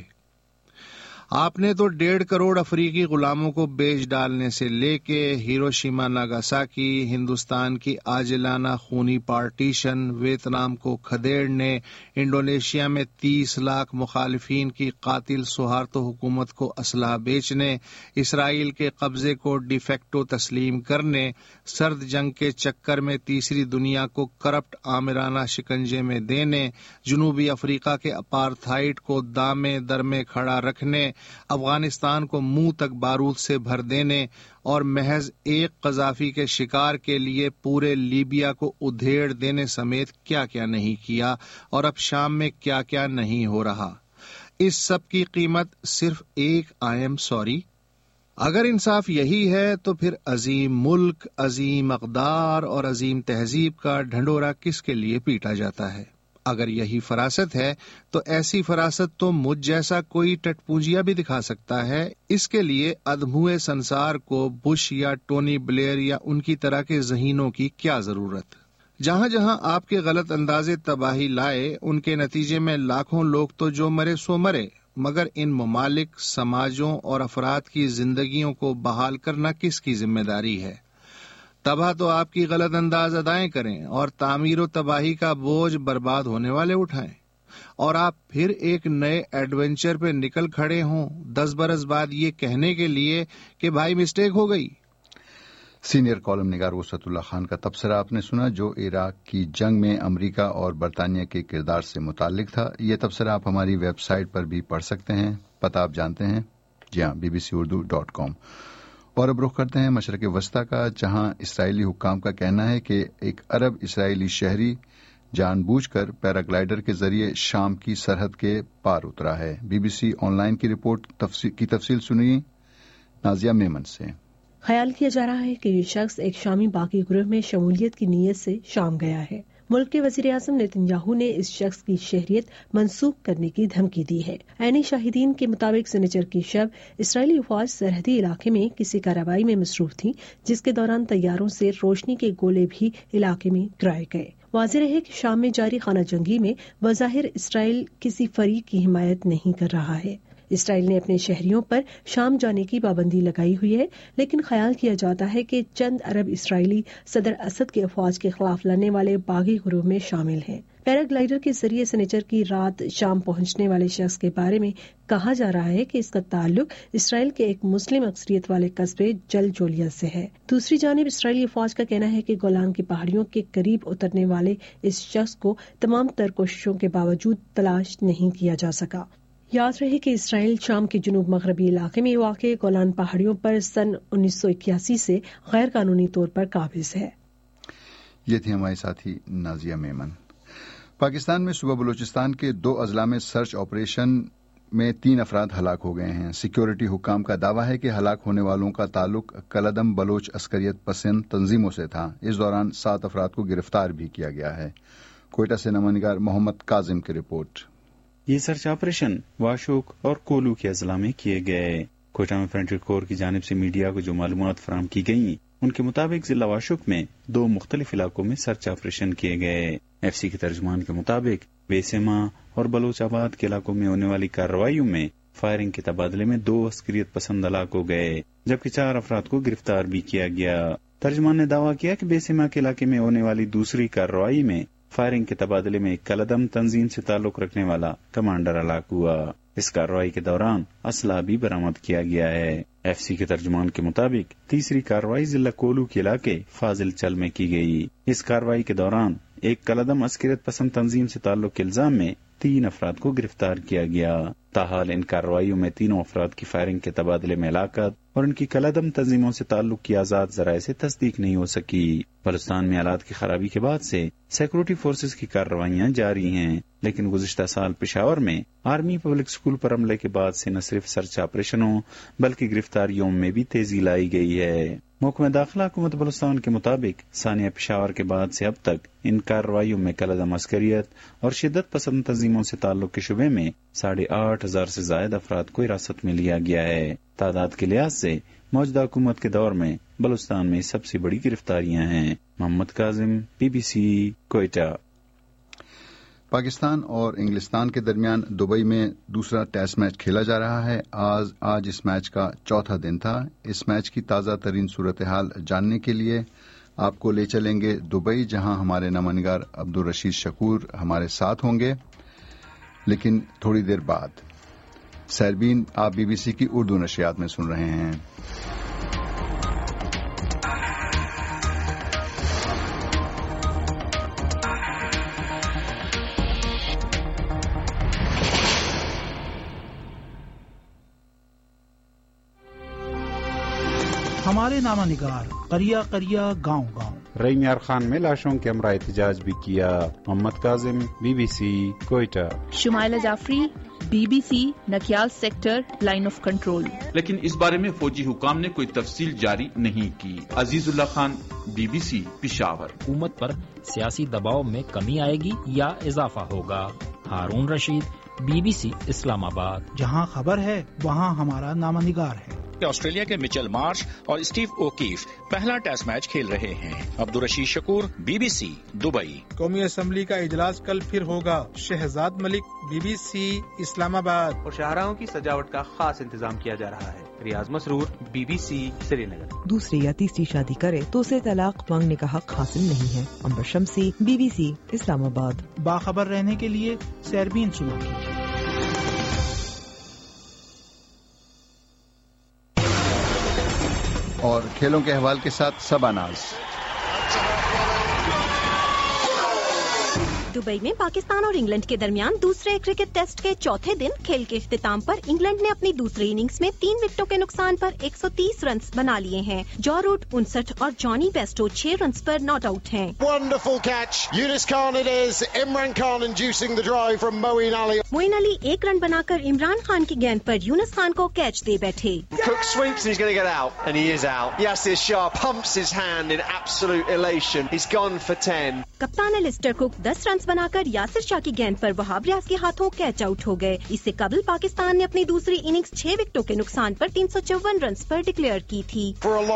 Speaker 12: آپ نے تو ڈیڑھ کروڑ افریقی غلاموں کو بیچ ڈالنے سے لے کے ہیروشیما ناگاساکی، ہندوستان کی عاجلانہ خونی پارٹیشن، ویتنام کو کھدیڑنے، انڈونیشیا میں تیس لاکھ مخالفین کی قاتل سہارتو حکومت کو اسلحہ بیچنے، اسرائیل کے قبضے کو ڈی فیکٹو تسلیم کرنے، سرد جنگ کے چکر میں تیسری دنیا کو کرپٹ آمرانہ شکنجے میں دینے، جنوبی افریقہ کے اپارتھائڈ کو دامے در میں کھڑا رکھنے، افغانستان کو منہ تک بارود سے بھر دینے اور محض ایک قذافی کے شکار کے لیے پورے لیبیا کو ادھیڑ دینے سمیت کیا کیا نہیں کیا، اور اب شام میں کیا کیا نہیں ہو رہا۔ اس سب کی قیمت صرف ایک آئی ایم سوری؟ اگر انصاف یہی ہے تو پھر عظیم ملک، عظیم اقدار اور عظیم تہذیب کا ڈھنڈورا کس کے لیے پیٹا جاتا ہے؟ اگر یہی فراست ہے تو ایسی فراست تو مجھ جیسا کوئی ٹٹ پونجیا بھی دکھا سکتا ہے۔ اس کے لیے ادھموئے سنسار کو بش یا ٹونی بلیئر یا ان کی طرح کے ذہینوں کی کیا ضرورت؟ جہاں جہاں آپ کے غلط اندازے تباہی لائے، ان کے نتیجے میں لاکھوں لوگ تو جو مرے سو مرے، مگر ان ممالک، سماجوں اور افراد کی زندگیوں کو بحال کرنا کس کی ذمہ داری ہے؟ تباہ تو آپ کی غلط انداز ادائیں کریں اور تعمیر و تباہی کا بوجھ برباد ہونے والے اٹھائیں، اور آپ پھر ایک نئے ایڈونچر پہ نکل کھڑے ہوں دس برس بعد یہ کہنے کے لیے کہ بھائی مسٹیک ہو گئی۔
Speaker 1: سینئر کالم نگار وسعت اللہ خان کا تبصرہ آپ نے سنا، جو عراق کی جنگ میں امریکہ اور برطانیہ کے کردار سے متعلق تھا۔ یہ تبصرہ آپ ہماری ویب سائٹ پر بھی پڑھ سکتے ہیں، پتہ آپ جانتے ہیں، جی ہاں، B B C Urdu dot com. اور اب رخ کرتے ہیں مشرق وسطیٰ کا، جہاں اسرائیلی حکام کا کہنا ہے کہ ایک عرب اسرائیلی شہری جان بوجھ کر پیراگلائیڈر کے ذریعے شام کی سرحد کے پار اترا ہے۔ B B C online کی رپورٹ تفصیل کی تفصیل سنیے نازیہ میمن سے۔
Speaker 13: خیال کیا جا رہا ہے کہ یہ شخص ایک شامی باغی گروہ میں شمولیت کی نیت سے شام گیا ہے۔ ملک کے وزیر اعظم نیتن یاہو نے اس شخص کی شہریت منسوخ کرنے کی دھمکی دی ہے۔ عینی شاہدین کے مطابق سنیچر کی شب اسرائیلی فوج سرحدی علاقے میں کسی کارروائی میں مصروف تھی، جس کے دوران طیاروں سے روشنی کے گولے بھی علاقے میں گرائے گئے۔ واضح رہے کہ شام میں جاری خانہ جنگی میں بظاہر اسرائیل کسی فریق کی حمایت نہیں کر رہا ہے۔ اسرائیل نے اپنے شہریوں پر شام جانے کی پابندی لگائی ہوئی ہے، لیکن خیال کیا جاتا ہے کہ چند عرب اسرائیلی صدر اسد کے افواج کے خلاف لڑنے والے باغی گروہ میں شامل ہیں۔ پیراگلائیڈر کے ذریعے سنیچر کی رات شام پہنچنے والے شخص کے بارے میں کہا جا رہا ہے کہ اس کا تعلق اسرائیل کے ایک مسلم اکثریت والے قصبے جل جولیا سے ہے۔ دوسری جانب اسرائیلی فوج کا کہنا ہے کہ گولان کی پہاڑیوں کے قریب اترنے والے اس شخص کو تمام تر کوششوں کے باوجود تلاش نہیں کیا جا سکا۔ یاد رہے کہ اسرائیل شام کے جنوب مغربی علاقے میں واقع گولان پہاڑیوں پر سن انیس سو اکیاسی سے غیر قانونی طور پر قابض ہے۔
Speaker 1: یہ تھی ہمارے ساتھی نازیہ میمن۔ پاکستان میں صوبہ بلوچستان کے دو اضلاع میں سرچ آپریشن میں تین افراد ہلاک ہو گئے ہیں۔ سیکیورٹی حکام کا دعویٰ ہے کہ ہلاک ہونے والوں کا تعلق کلدم بلوچ عسکریت پسند تنظیموں سے تھا۔ اس دوران سات افراد کو گرفتار بھی کیا گیا ہے۔ کوئٹہ سے نامہ نگار محمد کاظم کی رپورٹ۔
Speaker 9: یہ سرچ آپریشن واشوک اور کولو کے اضلاع میں کیے گئے۔ کوئٹہ میں فرنٹک کور کی جانب سے میڈیا کو جو معلومات فراہم کی گئیں، ان کے مطابق ضلع واشوک میں دو مختلف علاقوں میں سرچ آپریشن کیے گئے۔ ایف سی کے ترجمان کے مطابق بیسما اور بلوچ آباد کے علاقوں میں ہونے والی کارروائیوں میں فائرنگ کے تبادلے میں دو عسکریت پسند ہلاک ہو گئے، جبکہ چار افراد کو گرفتار بھی کیا گیا۔ ترجمان نے دعویٰ کیا کہ بیسما کے علاقے میں ہونے والی دوسری کارروائی میں فائرنگ کے تبادلے میں کلدم تنظیم سے تعلق رکھنے والا کمانڈر ہلاک ہوا۔ اس کارروائی کے دوران اسلحہ بھی برآمد کیا گیا ہے۔ ایف سی کے ترجمان کے مطابق تیسری کارروائی ضلع کولو کے علاقے فاضل چل میں کی گئی۔ اس کارروائی کے دوران ایک کلدم عسکریت پسند تنظیم سے تعلق کے الزام میں تین افراد کو گرفتار کیا گیا۔ تاحال ان کارروائیوں میں تینوں افراد کی فائرنگ کے تبادلے میں ہلاکت اور ان کی کلدم تنظیموں سے تعلق کی آزاد ذرائع سے تصدیق نہیں ہو سکی۔ بلوچستان میں حالات کی خرابی کے بعد سے سیکورٹی فورسز کی کارروائیاں جاری ہیں، لیکن گزشتہ سال پشاور میں آرمی پبلک اسکول پر حملے کے بعد سے نہ صرف سرچ آپریشنوں بلکہ گرفتاریوں میں بھی تیزی لائی گئی ہے۔ محکمہ داخلہ حکومت بلوچستان کے مطابق ثانیہ پشاور کے بعد سے اب تک ان کارروائیوں میں کلعدم عسکریت اور شدت پسند تنظیموں سے تعلق کے شبے میں ساڑھے آٹھ ہزار سے زائد افراد کو حراست میں لیا گیا ہے۔ تعداد کے لحاظ سے موجودہ حکومت کے دور میں بلوچستان میں سب سے بڑی گرفتاریاں ہیں۔ Mohammad Kazim, B B C, Quetta.
Speaker 1: Pakistan اور انگلستان کے درمیان دبئی میں دوسرا ٹیسٹ میچ کھیلا جا رہا ہے۔ آج آج اس میچ کا چوتھا دن تھا۔ اس میچ کی تازہ ترین صورتحال جاننے کے لیے آپ کو لے چلیں گے دبئی، جہاں ہمارے نامہ نگار عبدالرشید شکور ہمارے ساتھ ہوں گے، لیکن تھوڑی دیر بعد۔ سیربین، آپ بی بی سی کی اردو نشریات میں سن رہے ہیں۔
Speaker 8: ہمارے نامہ نگار قریہ قریہ گاؤں گاؤں۔
Speaker 9: رعیم یار خان میں لاشوں کے ہمراہ احتجاج بھی کیا۔ محمد Kazim, B B C, Quetta.
Speaker 10: Shumaila Jafri, B B C, Nakyal sector, line of control.
Speaker 11: لیکن اس بارے میں فوجی حکام نے کوئی تفصیل جاری نہیں کی۔ Azizullah Khan, B B C, Peshawar.
Speaker 14: حکومت پر سیاسی دباؤ میں کمی آئے گی یا اضافہ ہوگا؟ Haroon Rashid, B B C, Islamabad.
Speaker 8: جہاں خبر ہے وہاں ہمارا نامہ نگار ہے۔
Speaker 15: آسٹریلیا کے مچل مارش اور اسٹیو اوکیف پہلا ٹیسٹ میچ کھیل رہے ہیں۔ Abdul Rashid Shakoor, B B C, Dubai.
Speaker 16: قومی اسمبلی کا اجلاس کل پھر ہوگا۔ Shahzad Malik, B B C, Islamabad.
Speaker 17: اور شاہراہوں کی سجاوٹ کا خاص انتظام کیا جا رہا ہے۔ Riaz Masroor, B B C, Srinagar.
Speaker 18: دوسری یا تیسری شادی کرے تو اسے طلاق مانگنے کا حق حاصل نہیں ہے۔ امبر شمسی، بی بی سی، اسلام آباد۔
Speaker 8: باخبر رہنے کے لیے سیربین سنا کیجیے۔
Speaker 1: اور کھیلوں کے احوال کے ساتھ سبا ناز۔
Speaker 19: دبئی میں پاکستان اور انگلینڈ کے درمیان دوسرے کرکٹ ٹیسٹ کے چوتھے دن کھیل کے اختتام پر انگلینڈ نے اپنی دوسری اننگز میں تین وکٹوں کے نقصان پر ایک سو تیس رنز بنا لیے ہیں۔ جو روٹ انسٹھ اور جانی بیسٹو چھ رنز پر ناٹ آؤٹ ہیں۔ معین علی ایک رن بنا کر عمران خان کی گیند پر یونس خان کو کیچ دے بیٹھے۔ کپتان السٹر کک دس رنز بنا کر یاسر شاہ کی گیند پر وہاب ریاض کے ہاتھوں کیچ آؤٹ ہو گئے۔ اس سے قبل پاکستان نے اپنی دوسری اننگز چھ وکٹوں کے نقصان پر تین سو چون رنز پر ڈکلیئر کی تھی۔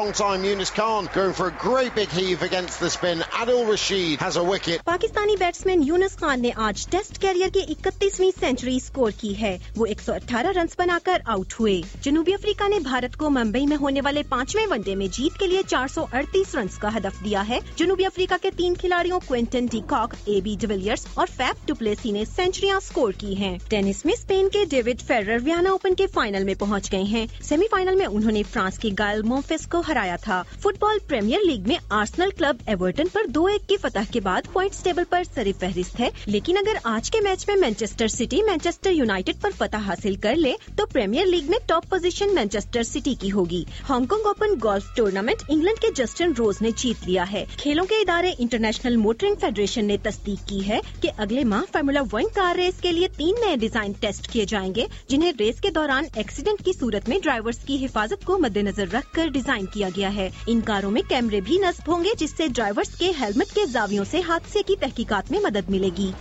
Speaker 19: پاکستانی بیٹسمین یونس خان نے آج ٹیسٹ کیریئر کی اکتیسویں سینچری سکور کی ہے۔ وہ ایک سو اٹھارہ رنز بنا کر آؤٹ ہوئے۔ جنوبی افریقہ نے بھارت کو ممبئی میں ہونے والے پانچویں ون ڈے میں جیت کے لیے چار سو اڑتیس رنز کا ہدف دیا ہے۔ جنوبی افریقہ کے تین کھلاڑیوں کوئنٹن ڈی کاک، اے بی ڈیویلیئرز اور فیف ڈوپلیسی نے سینچریاں سکور کی ہیں۔ ٹینس میں اسپین کے ڈیوڈ فیڈرر ویانا اوپن کے فائنل میں پہنچ گئے ہیں۔ سیمی فائنل میں انہوں نے فرانس کے گائل مونفیس کو ہرایا تھا۔ فٹ بال پریمیئر لیگ میں آرسنل کلب ایورٹن پر دو ایک کی فتح کے بعد پوائنٹس ٹیبل پر سر فہرست ہے، لیکن اگر آج کے میچ میں مینچسٹر سٹی مانچسٹر یونائیٹڈ پر فتح حاصل کر لے تو پریمیئر لیگ میں ٹاپ پوزیشن مانچسٹر سٹی کی ہوگی۔ Hong Kong open golf tournament England کے جسٹن روز نے جیت لیا ہے۔ کھیلوں کے ادارے انٹرنیشنل موٹرنگ فیڈریشن نے تصدیق کی ہے کہ اگلے ماہ فارمولا ون کار ریس کے لیے تین نئے ڈیزائن ٹیسٹ کیے جائیں گے، جنہیں ریس کے دوران ایکسیڈنٹ کی صورت میں ڈرائیورز کی حفاظت کو مد نظر رکھ کر ڈیزائن کیا گیا ہے۔ ان کاروں میں کیمرے بھی نصب ہوں گے، جس سے ڈرائیورز کے ہیلمٹ کے زاویوں سے حادثے کی تحقیقات میں مدد ملے گی۔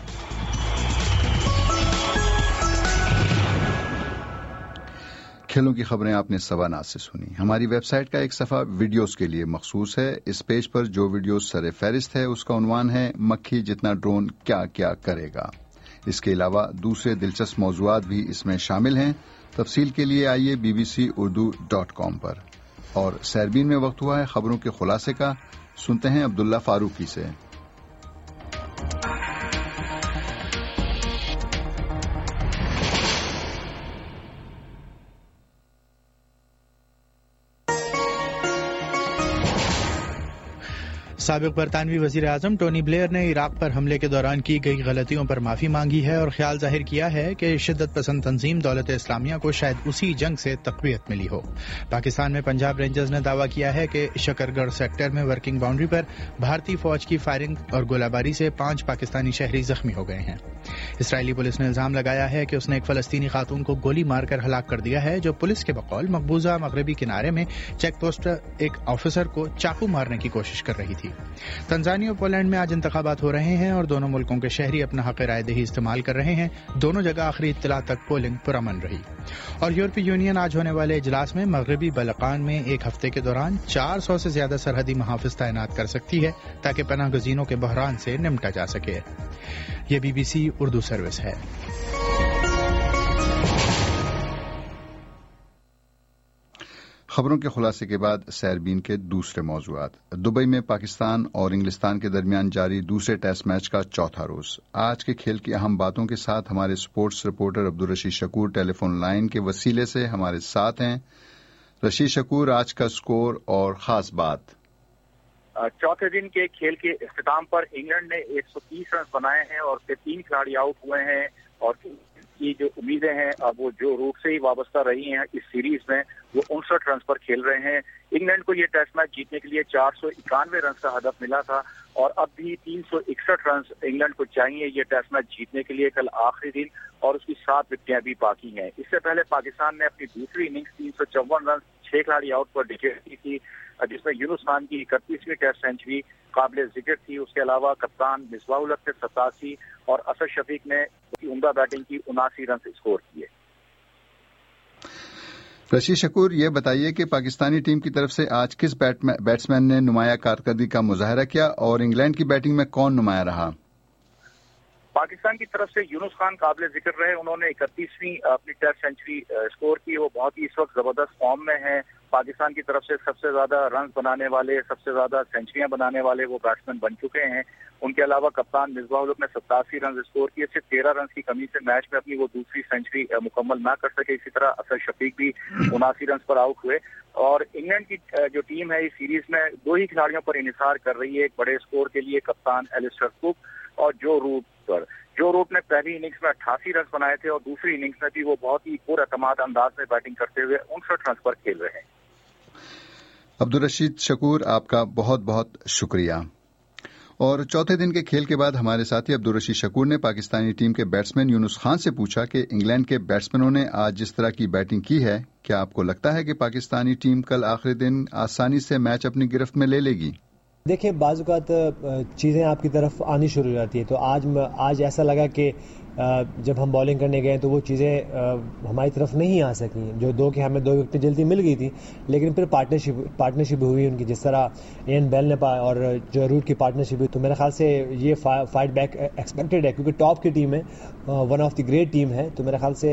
Speaker 1: کھیلوں کی خبریں آپ نے سوا ناز سے سنی۔ ہماری ویب سائٹ کا ایک صفحہ ویڈیوز کے لیے مخصوص ہے۔ اس پیج پر جو ویڈیوز سر فہرست ہے اس کا عنوان ہے مکھی جتنا ڈرون کیا کیا کرے گا۔ اس کے علاوہ دوسرے دلچسپ موضوعات بھی اس میں شامل ہیں۔ تفصیل کے لیے آئیے B B C Urdu dot com پر۔ اور سیربین میں وقت ہوا ہے خبروں کے خلاصے کا۔ سنتے ہیں عبداللہ فاروقی سے۔
Speaker 3: سابق برطانوی وزیر اعظم ٹونی بلیئر نے عراق پر حملے کے دوران کی گئی غلطیوں پر معافی مانگی ہے اور خیال ظاہر کیا ہے کہ شدت پسند تنظیم دولت اسلامیہ کو شاید اسی جنگ سے تقویت ملی ہو۔ پاکستان میں پنجاب رینجرز نے دعویٰ کیا ہے کہ شکر گڑھ سیکٹر میں ورکنگ باؤنڈری پر بھارتی فوج کی فائرنگ اور گولہ باری سے پانچ پاکستانی شہری زخمی ہو گئے ہیں۔ اسرائیلی پولیس نے الزام لگایا ہے کہ اس نے ایک فلسطینی خاتون کو گولی مار کر ہلاک کر دیا ہے، جو پولیس کے بقول مقبوضہ مغربی کنارے میں چیک پوسٹ ایک آفیسر کو چاقو مارنے کی کوشش کر رہی تھی۔ تنزانیہ اور پولینڈ میں آج انتخابات ہو رہے ہیں اور دونوں ملکوں کے شہری اپنا حق رائے دہی استعمال کر رہے ہیں۔ دونوں جگہ آخری اطلاع تک پولنگ پرامن رہی۔ اور یورپی یونین آج ہونے والے اجلاس میں مغربی بلقان میں ایک ہفتے کے دوران چار سو سے زیادہ سرحدی محافظ تعینات کر سکتی ہے تاکہ پناہ گزینوں کے بحران سے نمٹا جا سکے۔ یہ B B C Urdu service ہے۔
Speaker 1: خبروں کے خلاصے کے بعد سیربین کے دوسرے موضوعات۔ دبئی میں پاکستان اور انگلستان کے درمیان جاری دوسرے ٹیسٹ میچ کا چوتھا روز۔ آج کے کھیل کی اہم باتوں کے ساتھ ہمارے sports reporter Abdul Rashid Shakoor telephone line کے وسیلے سے ہمارے ساتھ ہیں۔ رشید شکور، آج کا سکور اور خاص بات۔
Speaker 20: چوتھے دن کے کھیل کے اختتام پر انگلینڈ نے ایک سو تیس رنز بنائے ہیں اور پھر تین کھلاڑی آؤٹ ہوئے ہیں، اور کی جو امیدیں ہیں اب وہ جو روٹ سے ہی وابستہ رہی ہیں اس سیریز میں وہ انسٹھ رنز پر کھیل رہے ہیں۔ انگلینڈ کو یہ ٹیسٹ میچ جیتنے کے لیے چار سو اکانوے رنز کا ہدف ملا تھا اور اب بھی تین سو اکسٹھ رنز انگلینڈ کو چاہیے یہ ٹیسٹ میچ جیتنے کے لیے۔ کل آخری دن اور اس کی سات وکٹیں بھی باقی ہیں۔ اس سے پہلے پاکستان نے اپنی دوسری اننگز تین سو چون رنز چھ کھلاڑی آؤٹ پر ڈکلیئر کی تھی، جس میں یونس خان کی اکتیسویں ٹیسٹ سینچری قابل ذکر تھی۔ اس کے علاوہ کپتان مصباح الحق نے ستاسی اور اسد شفیق نے عمدہ بیٹنگ کی اناسی رنز اسکور کیے۔
Speaker 1: رشید شکور، یہ بتائیے کہ پاکستانی ٹیم کی طرف سے آج کس بیٹسمین نے نمایاں کارکردگی کا مظاہرہ کیا اور انگلینڈ کی بیٹنگ میں کون نمایاں رہا؟
Speaker 20: پاکستان کی طرف سے یونس خان قابل ذکر رہے، انہوں نے اکتیسویں اپنی ٹیسٹ سینچری اسکور کی۔ وہ بہت ہی اس وقت زبردست فارم میں ہیں۔ پاکستان کی طرف سے سب سے زیادہ رنز بنانے والے، سب سے زیادہ سینچریاں بنانے والے وہ بیٹسمین بن چکے ہیں۔ ان کے علاوہ کپتان مصباح الحق نے ستاسی رنز اسکور کیے، صرف تیرہ رنز کی کمی سے میچ میں اپنی وہ دوسری سینچری مکمل نہ کر سکے۔ اسی طرح اسد شفیق بھی اناسی رنز پر آؤٹ ہوئے۔ اور انگلینڈ کی جو ٹیم ہے اس سیریز میں دو ہی کھلاڑیوں پر انحصار کر رہی ہے ایک بڑے اسکور کے لیے، کپتان ایلسٹر کوک اور جو روٹ پر۔ جو روٹ نے پہلی اننگز میں اٹھاسی رنز بنائے تھے اور دوسری اننگز میں بھی وہ بہت ہی پر اعتماد انداز میں بیٹنگ کرتے ہوئے انسٹھ رنز پر کھیل رہے ہیں۔
Speaker 1: عبدالرشید شکور، آپ کا بہت بہت شکریہ۔ اور چوتھے دن کے کھیل کے بعد ہمارے ساتھی عبدالرشید شکور نے پاکستانی ٹیم کے بیٹسمین یونس خان سے پوچھا کہ انگلینڈ کے بیٹسمینوں نے آج جس طرح کی بیٹنگ کی ہے، کیا آپ کو لگتا ہے کہ پاکستانی ٹیم کل آخری دن آسانی سے میچ اپنی گرفت میں لے لے گی؟
Speaker 21: دیکھیں، بعض اوقات چیزیں آپ کی طرف آنی شروع ہو جاتی ہے، تو آج آج ایسا لگا کہ جب ہم بالنگ کرنے گئے تو وہ چیزیں ہماری طرف نہیں آ سکیں، جو دو کہ ہمیں دو وکٹیں جلدی مل گئی تھی، لیکن پھر پارٹنرشپ پارٹنرشپ ہوئی ان کی، جس طرح این بیل نے پا اور جو روٹ کی پارٹنرشپ ہوئی، تو میرے خیال سے یہ فائٹ بیک ایکسپیکٹڈ ہے، کیونکہ ٹاپ کی ٹیم ہے، one of the great team ہے۔ تو میرے خیال سے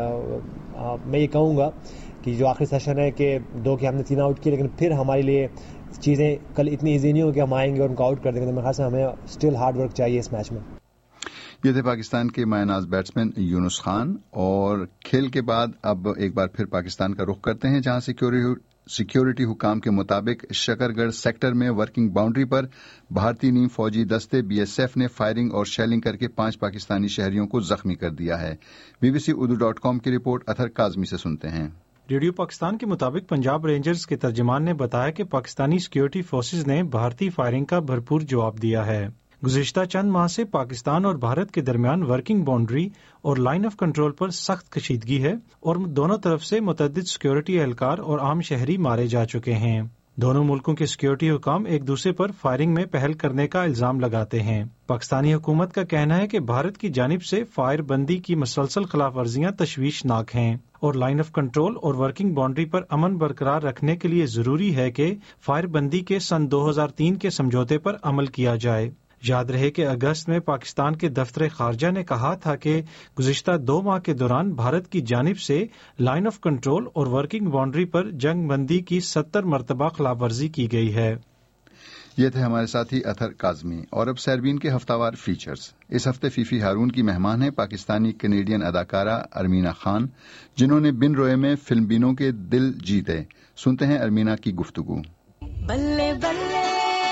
Speaker 21: میں یہ کہوں گا کہ جو آخری سیشن ہے کہ دو کہ ہم نے تین آؤٹ کیے، لیکن پھر ہمارے لیے چیزیں کل اتنی ایزی نہیں ہو کہ ہم آئیں گے اور ان کو آؤٹ کر دیں گے، تو میرے خیال سے ہمیں اسٹل ہارڈ ورک چاہیے اس میچ میں۔
Speaker 1: یہ تھے پاکستان کے مایہ ناز بیٹسمین یونس خان۔ اور کھیل کے بعد اب ایک بار پھر پاکستان کا رخ کرتے ہیں، جہاں سیکیورٹی حکام کے مطابق شکر گڑھ سیکٹر میں ورکنگ باؤنڈری پر بھارتی نیم فوجی دستے بی ایس ایف نے فائرنگ اور شیلنگ کر کے پانچ پاکستانی شہریوں کو زخمی کر دیا ہے۔ B B C Urdu dot com کی رپورٹ اطہر کاظمی سے سنتے ہیں۔
Speaker 22: ریڈیو پاکستان کے مطابق پنجاب رینجرز کے ترجمان نے بتایا کہ پاکستانی سیکیورٹی فورسز نے بھارتی فائرنگ کا بھرپور جواب دیا ہے۔ گزشتہ چند ماہ سے پاکستان اور بھارت کے درمیان ورکنگ باؤنڈری اور لائن آف کنٹرول پر سخت کشیدگی ہے اور دونوں طرف سے متعدد سیکیورٹی اہلکار اور عام شہری مارے جا چکے ہیں۔ دونوں ملکوں کے سیکیورٹی حکام ایک دوسرے پر فائرنگ میں پہل کرنے کا الزام لگاتے ہیں۔ پاکستانی حکومت کا کہنا ہے کہ بھارت کی جانب سے فائر بندی کی مسلسل خلاف ورزیاں تشویشناک ہیں اور لائن آف کنٹرول اور ورکنگ باؤنڈری پر امن برقرار رکھنے کے لیے ضروری ہے کہ فائر بندی کے سن دو ہزار تین کے سمجھوتے پر عمل کیا جائے۔ یاد رہے کہ اگست میں پاکستان کے دفتر خارجہ نے کہا تھا کہ گزشتہ دو ماہ کے دوران بھارت کی جانب سے لائن آف کنٹرول اور ورکنگ باؤنڈری پر جنگ بندی کی ستر مرتبہ خلاف ورزی کی گئی ہے۔
Speaker 1: یہ تھے ہمارے ساتھی اطہر کاظمی۔ اور اب سیربین کے ہفتہ وار فیچرز۔ اس ہفتے فیفی ہارون کی مہمان ہیں پاکستانی کینیڈین اداکارہ ارمینا خان، جنہوں نے بن روئے میں فلم بینوں کے دل جیتے۔ سنتے ہیں ارمینا کی گفتگو۔
Speaker 23: بلے بلے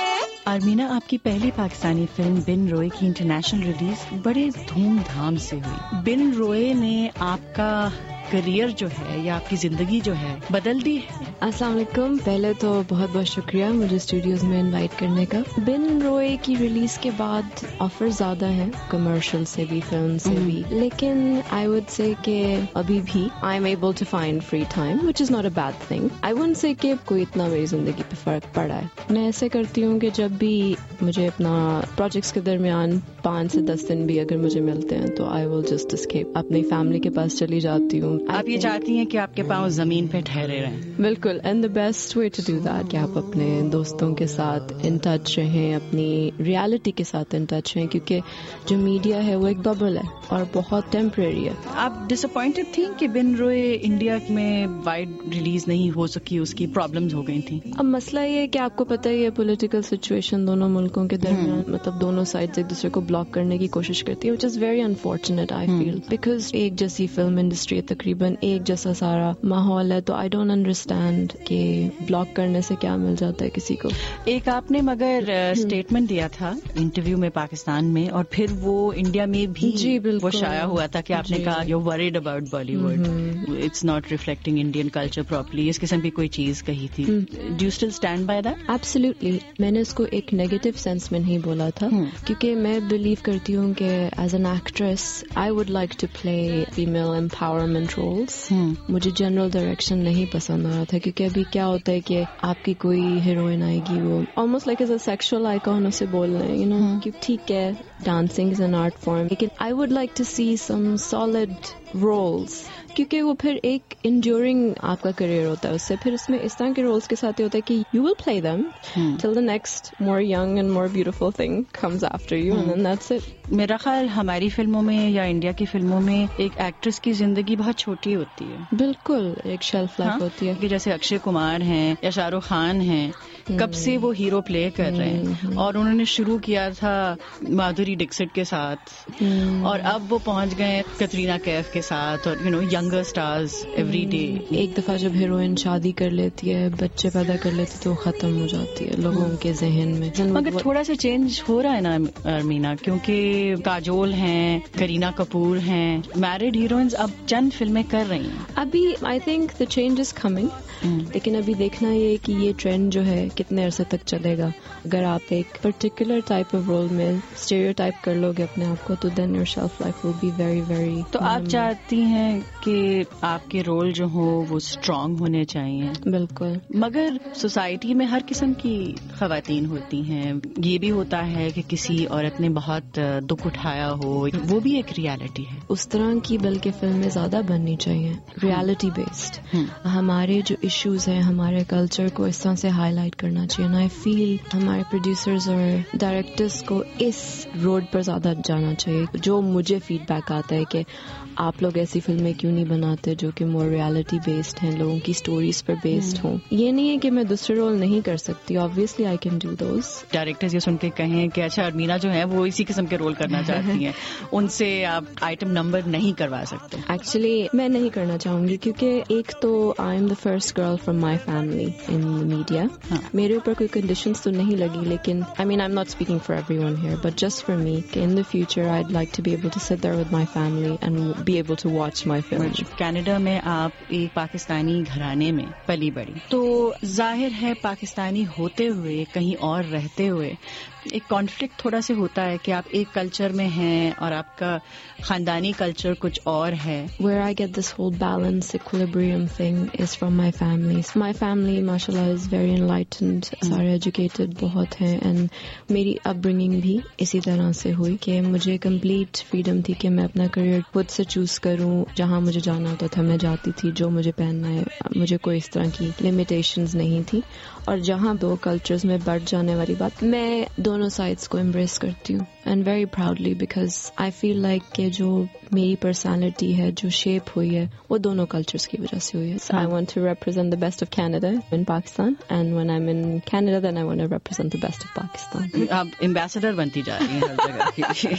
Speaker 5: آرمینا، آپ کی پہلی پاکستانی فلم بن روئے کی انٹرنیشنل ریلیز بڑے دھوم دھام سے ہوئی. بن روئے نے آپ کا کریئر جو ہے یا آپ کی زندگی جو ہے بدل دی ہے.
Speaker 6: السلام علیکم. پہلے تو بہت بہت شکریہ مجھے اسٹوڈیوز میں انوائٹ کرنے کا. بن روئے کی ریلیز کے بعد آفر زیادہ ہیں, کمرشل سے بھی, فلم سے بھی, لیکن آئی وڈ سے کہ ابھی بھی I am able to find free time, which is not a bad thing. I wouldn't say کہ کوئی اتنا میری زندگی پہ فرق پڑا ہے. میں ایسے کرتی ہوں کہ جب بھی مجھے اپنا پروجیکٹس کے درمیان پانچ سے دس دن بھی اگر مجھے ملتے ہیں تو آئی ول جسٹ اسکیپ, اپنی فیملی کے پاس چلی جاتی ہوں.
Speaker 5: آپ یہ چاہتی ہیں کہ آپ کے پاؤں زمین پہ ٹھہرے رہیں؟
Speaker 6: بالکل. And the best way to do that کہ آپ اپنے دوستوں کے ساتھ ان ٹچ رہیں, اپنی ریالٹی کے ساتھ ان ٹچ رہیں, کیونکہ جو میڈیا ہے وہ ایک ببل ہے اور بہت ٹیمپریری ہے.
Speaker 5: آپ ڈس اپوائنٹڈ تھیں کہ بن روئے انڈیا میں وائڈ ریلیز نہیں ہو سکی, اس کی پرابلمز ہو گئی تھیں؟
Speaker 6: اب مسئلہ یہ ہے کہ آپ کو پتہ ہی ہے پولیٹیکل سچویشن دونوں ملکوں کے درمیان, مطلب دونوں سائڈز ایک دوسرے کو بلاک کرنے کی کوشش کرتی ہے, which is very unfortunate I feel, because ایک جیسی فلم انڈسٹری تقریباً ایک جیسا سارا ماحول ہے, تو آئی ڈونٹ انڈرسٹینڈ کہ بلاک کرنے سے کیا مل جاتا ہے کسی کو.
Speaker 5: ایک آپ نے مگر اسٹیٹمنٹ دیا تھا انٹرویو میں پاکستان میں, اور پھر وہ انڈیا میں بھی
Speaker 6: جی بالکل
Speaker 5: وہ شائع ہوا تھا کہ آپ نے کہا you word about Bollywood, it's not reflecting Indian culture properly, اس قسم کی کوئی چیز کہی تھی. Do you still stand by that?
Speaker 6: Absolutely. میں نے اس کو ایک نیگیٹو سینس میں نہیں بولا تھا, کیونکہ میں بلیو کرتی ہوں کہ as an actress I would like to play female empowerment roles. مجھے جنرل ڈائریکشن نہیں پسند آ رہا تھا, کیونکہ ابھی کیا ہوتا ہے کہ آپ کی کوئی ہیروئن آئے گی, وہ almost like as a sexual icon اسے بول رہے ہیں, یو نو کہ ٹھیک ہے dancing is an art form, لیکن I would like to see some solid roles, کیونکہ وہ پھر ایک انڈیورنگ آپ کا کریئر ہوتا ہے اس سے. پھر اس میں اس طرح کے رولس کے ساتھ یہ ہوتا ہے کہ you will play them till the next more young and more beautiful thing comes after you, and that's it.
Speaker 5: میرا خیال ہماری فلموں میں یا انڈیا کی فلموں میں ایک ایکٹریس کی زندگی بہت چھوٹی ہوتی ہے.
Speaker 6: بالکل, ایک شیلف لائف ہوتی ہے.
Speaker 5: کہ جیسے اکشے کمار ہیں یا شاہ رخ خان ہیں, کب سے وہ ہیرو پلے کر رہے ہیں, اور انہوں نے شروع کیا تھا مادھوری ڈکسٹ کے ساتھ, اور اب وہ پہنچ گئے کترینہ کیف کے ساتھ, اور you know younger stars every day.
Speaker 6: ایک دفعہ جب ہیروئن شادی کر لیتی ہے, بچے پیدا کر لیتی ہے, تو ختم ہو جاتی ہے لوگوں کے ذہن میں.
Speaker 5: مگر تھوڑا سا چینج ہو رہا ہے نا ارمینا, کیونکہ کاجول ہیں, کرینہ کپور ہیں, میرڈ ہیروئنز اب چند فلمیں کر رہی ہیں.
Speaker 6: ابھی I think the change is coming, لیکن ابھی دیکھنا یہ کہ یہ ٹرینڈ جو ہے کتنے عرصے تک چلے گا. اگر آپ ایک پرٹیکولر ٹائپ آف رول میں اسٹیریو ٹائپ کر لو گے اپنے آپ کو, تو then your shelf life will be very very.
Speaker 5: تو آپ چاہتی ہیں کہ آپ کے رول جو ہوں وہ اسٹرانگ ہونے چاہیے؟
Speaker 6: بالکل.
Speaker 5: مگر سوسائٹی میں ہر قسم کی خواتین ہوتی ہیں, یہ بھی ہوتا ہے کہ کسی عورت نے بہت دکھ اٹھایا ہو, وہ بھی ایک ریالٹی ہے.
Speaker 6: اس طرح کی بلکہ فلمیں زیادہ بننی چاہیے ریالٹی بیسڈ. ہمارے جو ایشوز ہیں, ہمارے کلچر کو اس طرح سے ہائی لائٹ کرنا چاہیے. آئی فیل ہمارے پروڈیوسرز اور ڈائریکٹرز کو اس روڈ پر زیادہ جانا چاہیے. جو مجھے فیڈ بیک آتا ہے کہ آپ لوگ ایسی فلمیں کیوں نہیں بناتے جو کہ مور ریالٹی بیسڈ ہیں, لوگوں کی سٹوریز پر بیسڈ ہوں. یہ نہیں ہے کہ میں دوسرے رول نہیں کر سکتی, obviously I can do those.
Speaker 5: Directors یہ سن کے کہیں کہ اچھا ارمینا جو ہے وہ اسی قسم کے رول کرنا چاہتی ہیں, ان سے آپ آئٹم نمبر نہیں کروا سکتے.
Speaker 6: ایکچولی میں نہیں کرنا چاہوں گی, کیونکہ ایک تو I am the first girl from my family in media. میرے اوپر کوئی کنڈیشنز تو نہیں لگی, لیکن I mean I am not speaking for everyone here, but just for me کہ in the future I like to be able to sit there with my family and be able to watch my film.
Speaker 5: Canada میں آپ ایک پاکستانی گھرانے میں پلی بڑی, تو ظاہر ہے پاکستانی ہوتے ہوئے کہیں اور رہتے ہوئے ایک کانفلکٹ تھوڑا سے ہوتا ہے کہ آپ ایک کلچر میں ہیں اور آپ کا خاندانی کلچر کچھ اور ہے.
Speaker 6: Where I get this whole balance equilibrium thing is from my family. My family mashallah is very enlightened, سارے ایجوکیٹڈ بہت ہیں, and میری اپ برنگنگ بھی اسی طرح سے ہوئی کہ مجھے کمپلیٹ فریڈم تھی کہ میں اپنا کریئر خود سے چوز کروں. جہاں مجھے جانا ہوتا تھا میں جاتی تھی, جو مجھے پہننا ہے, مجھے کوئی اس طرح کی لمیٹیشنز نہیں تھی. اور جہاں دو کلچرز میں بڑھ جانے والی بات, میں دونوں سائڈس کو امبریس کرتی ہوں and very proudly, because I feel like کہ جو میری پرسنالٹی ہے, جو شیپ ہوئی ہے, وہ دونوں کلچرز کی وجہ سے ہوئی ہے. So I want to represent the best of Canada in Pakistan, and when I'm in Canada then I want to represent the best of Pakistan.
Speaker 5: آپ ایمبیسڈر بنتی جا رہی ہیں ہر جگہ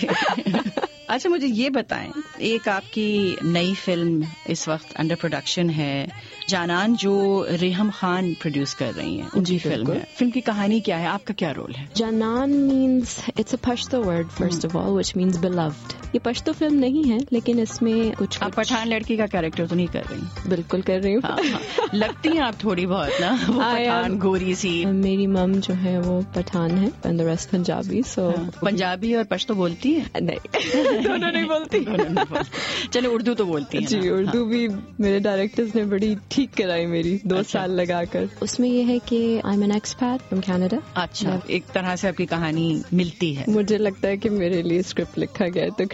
Speaker 5: کی. اچھا مجھے یہ بتائیں, ایک آپ کی نئی فلم اس وقت انڈر پروڈکشن ہے, جانان جو ریحم خان پروڈیوس کر رہی ہیں ان کی فلم ہے. فلم کی کہانی کیا ہے, آپ کا کیا رول ہے؟
Speaker 6: Janaan means it's a Pashto word first of all which means beloved. یہ پشتو فلم نہیں ہے لیکن اس میں کچھ
Speaker 5: آپ پٹھان لڑکی کا کیریکٹر تو نہیں کر رہی؟
Speaker 6: بالکل کر رہی ہوں.
Speaker 5: لگتی ہیں آپ تھوڑی بہت نا پٹھان گوری سی.
Speaker 6: میری مم جو ہے وہ پٹھان ہے and the rest Punjabi. So
Speaker 5: Punjabi اور پشتو بولتی ہیں؟
Speaker 6: نہیں, دونوں نہیں بولتی.
Speaker 5: چلو اردو تو بولتی ہیں.
Speaker 6: جی اردو بھی میرے ڈائریکٹرز نے بڑی ٹھیک کرائی میری دو سال لگا کر. اس میں یہ ہے کہ I am an expat from Canada.
Speaker 5: اچھا, ایک طرح سے آپ کی کہانی ملتی ہے.
Speaker 6: مجھے لگتا ہے کہ میرے لیے اسکرپٹ لکھا گیا ہے تقریباً.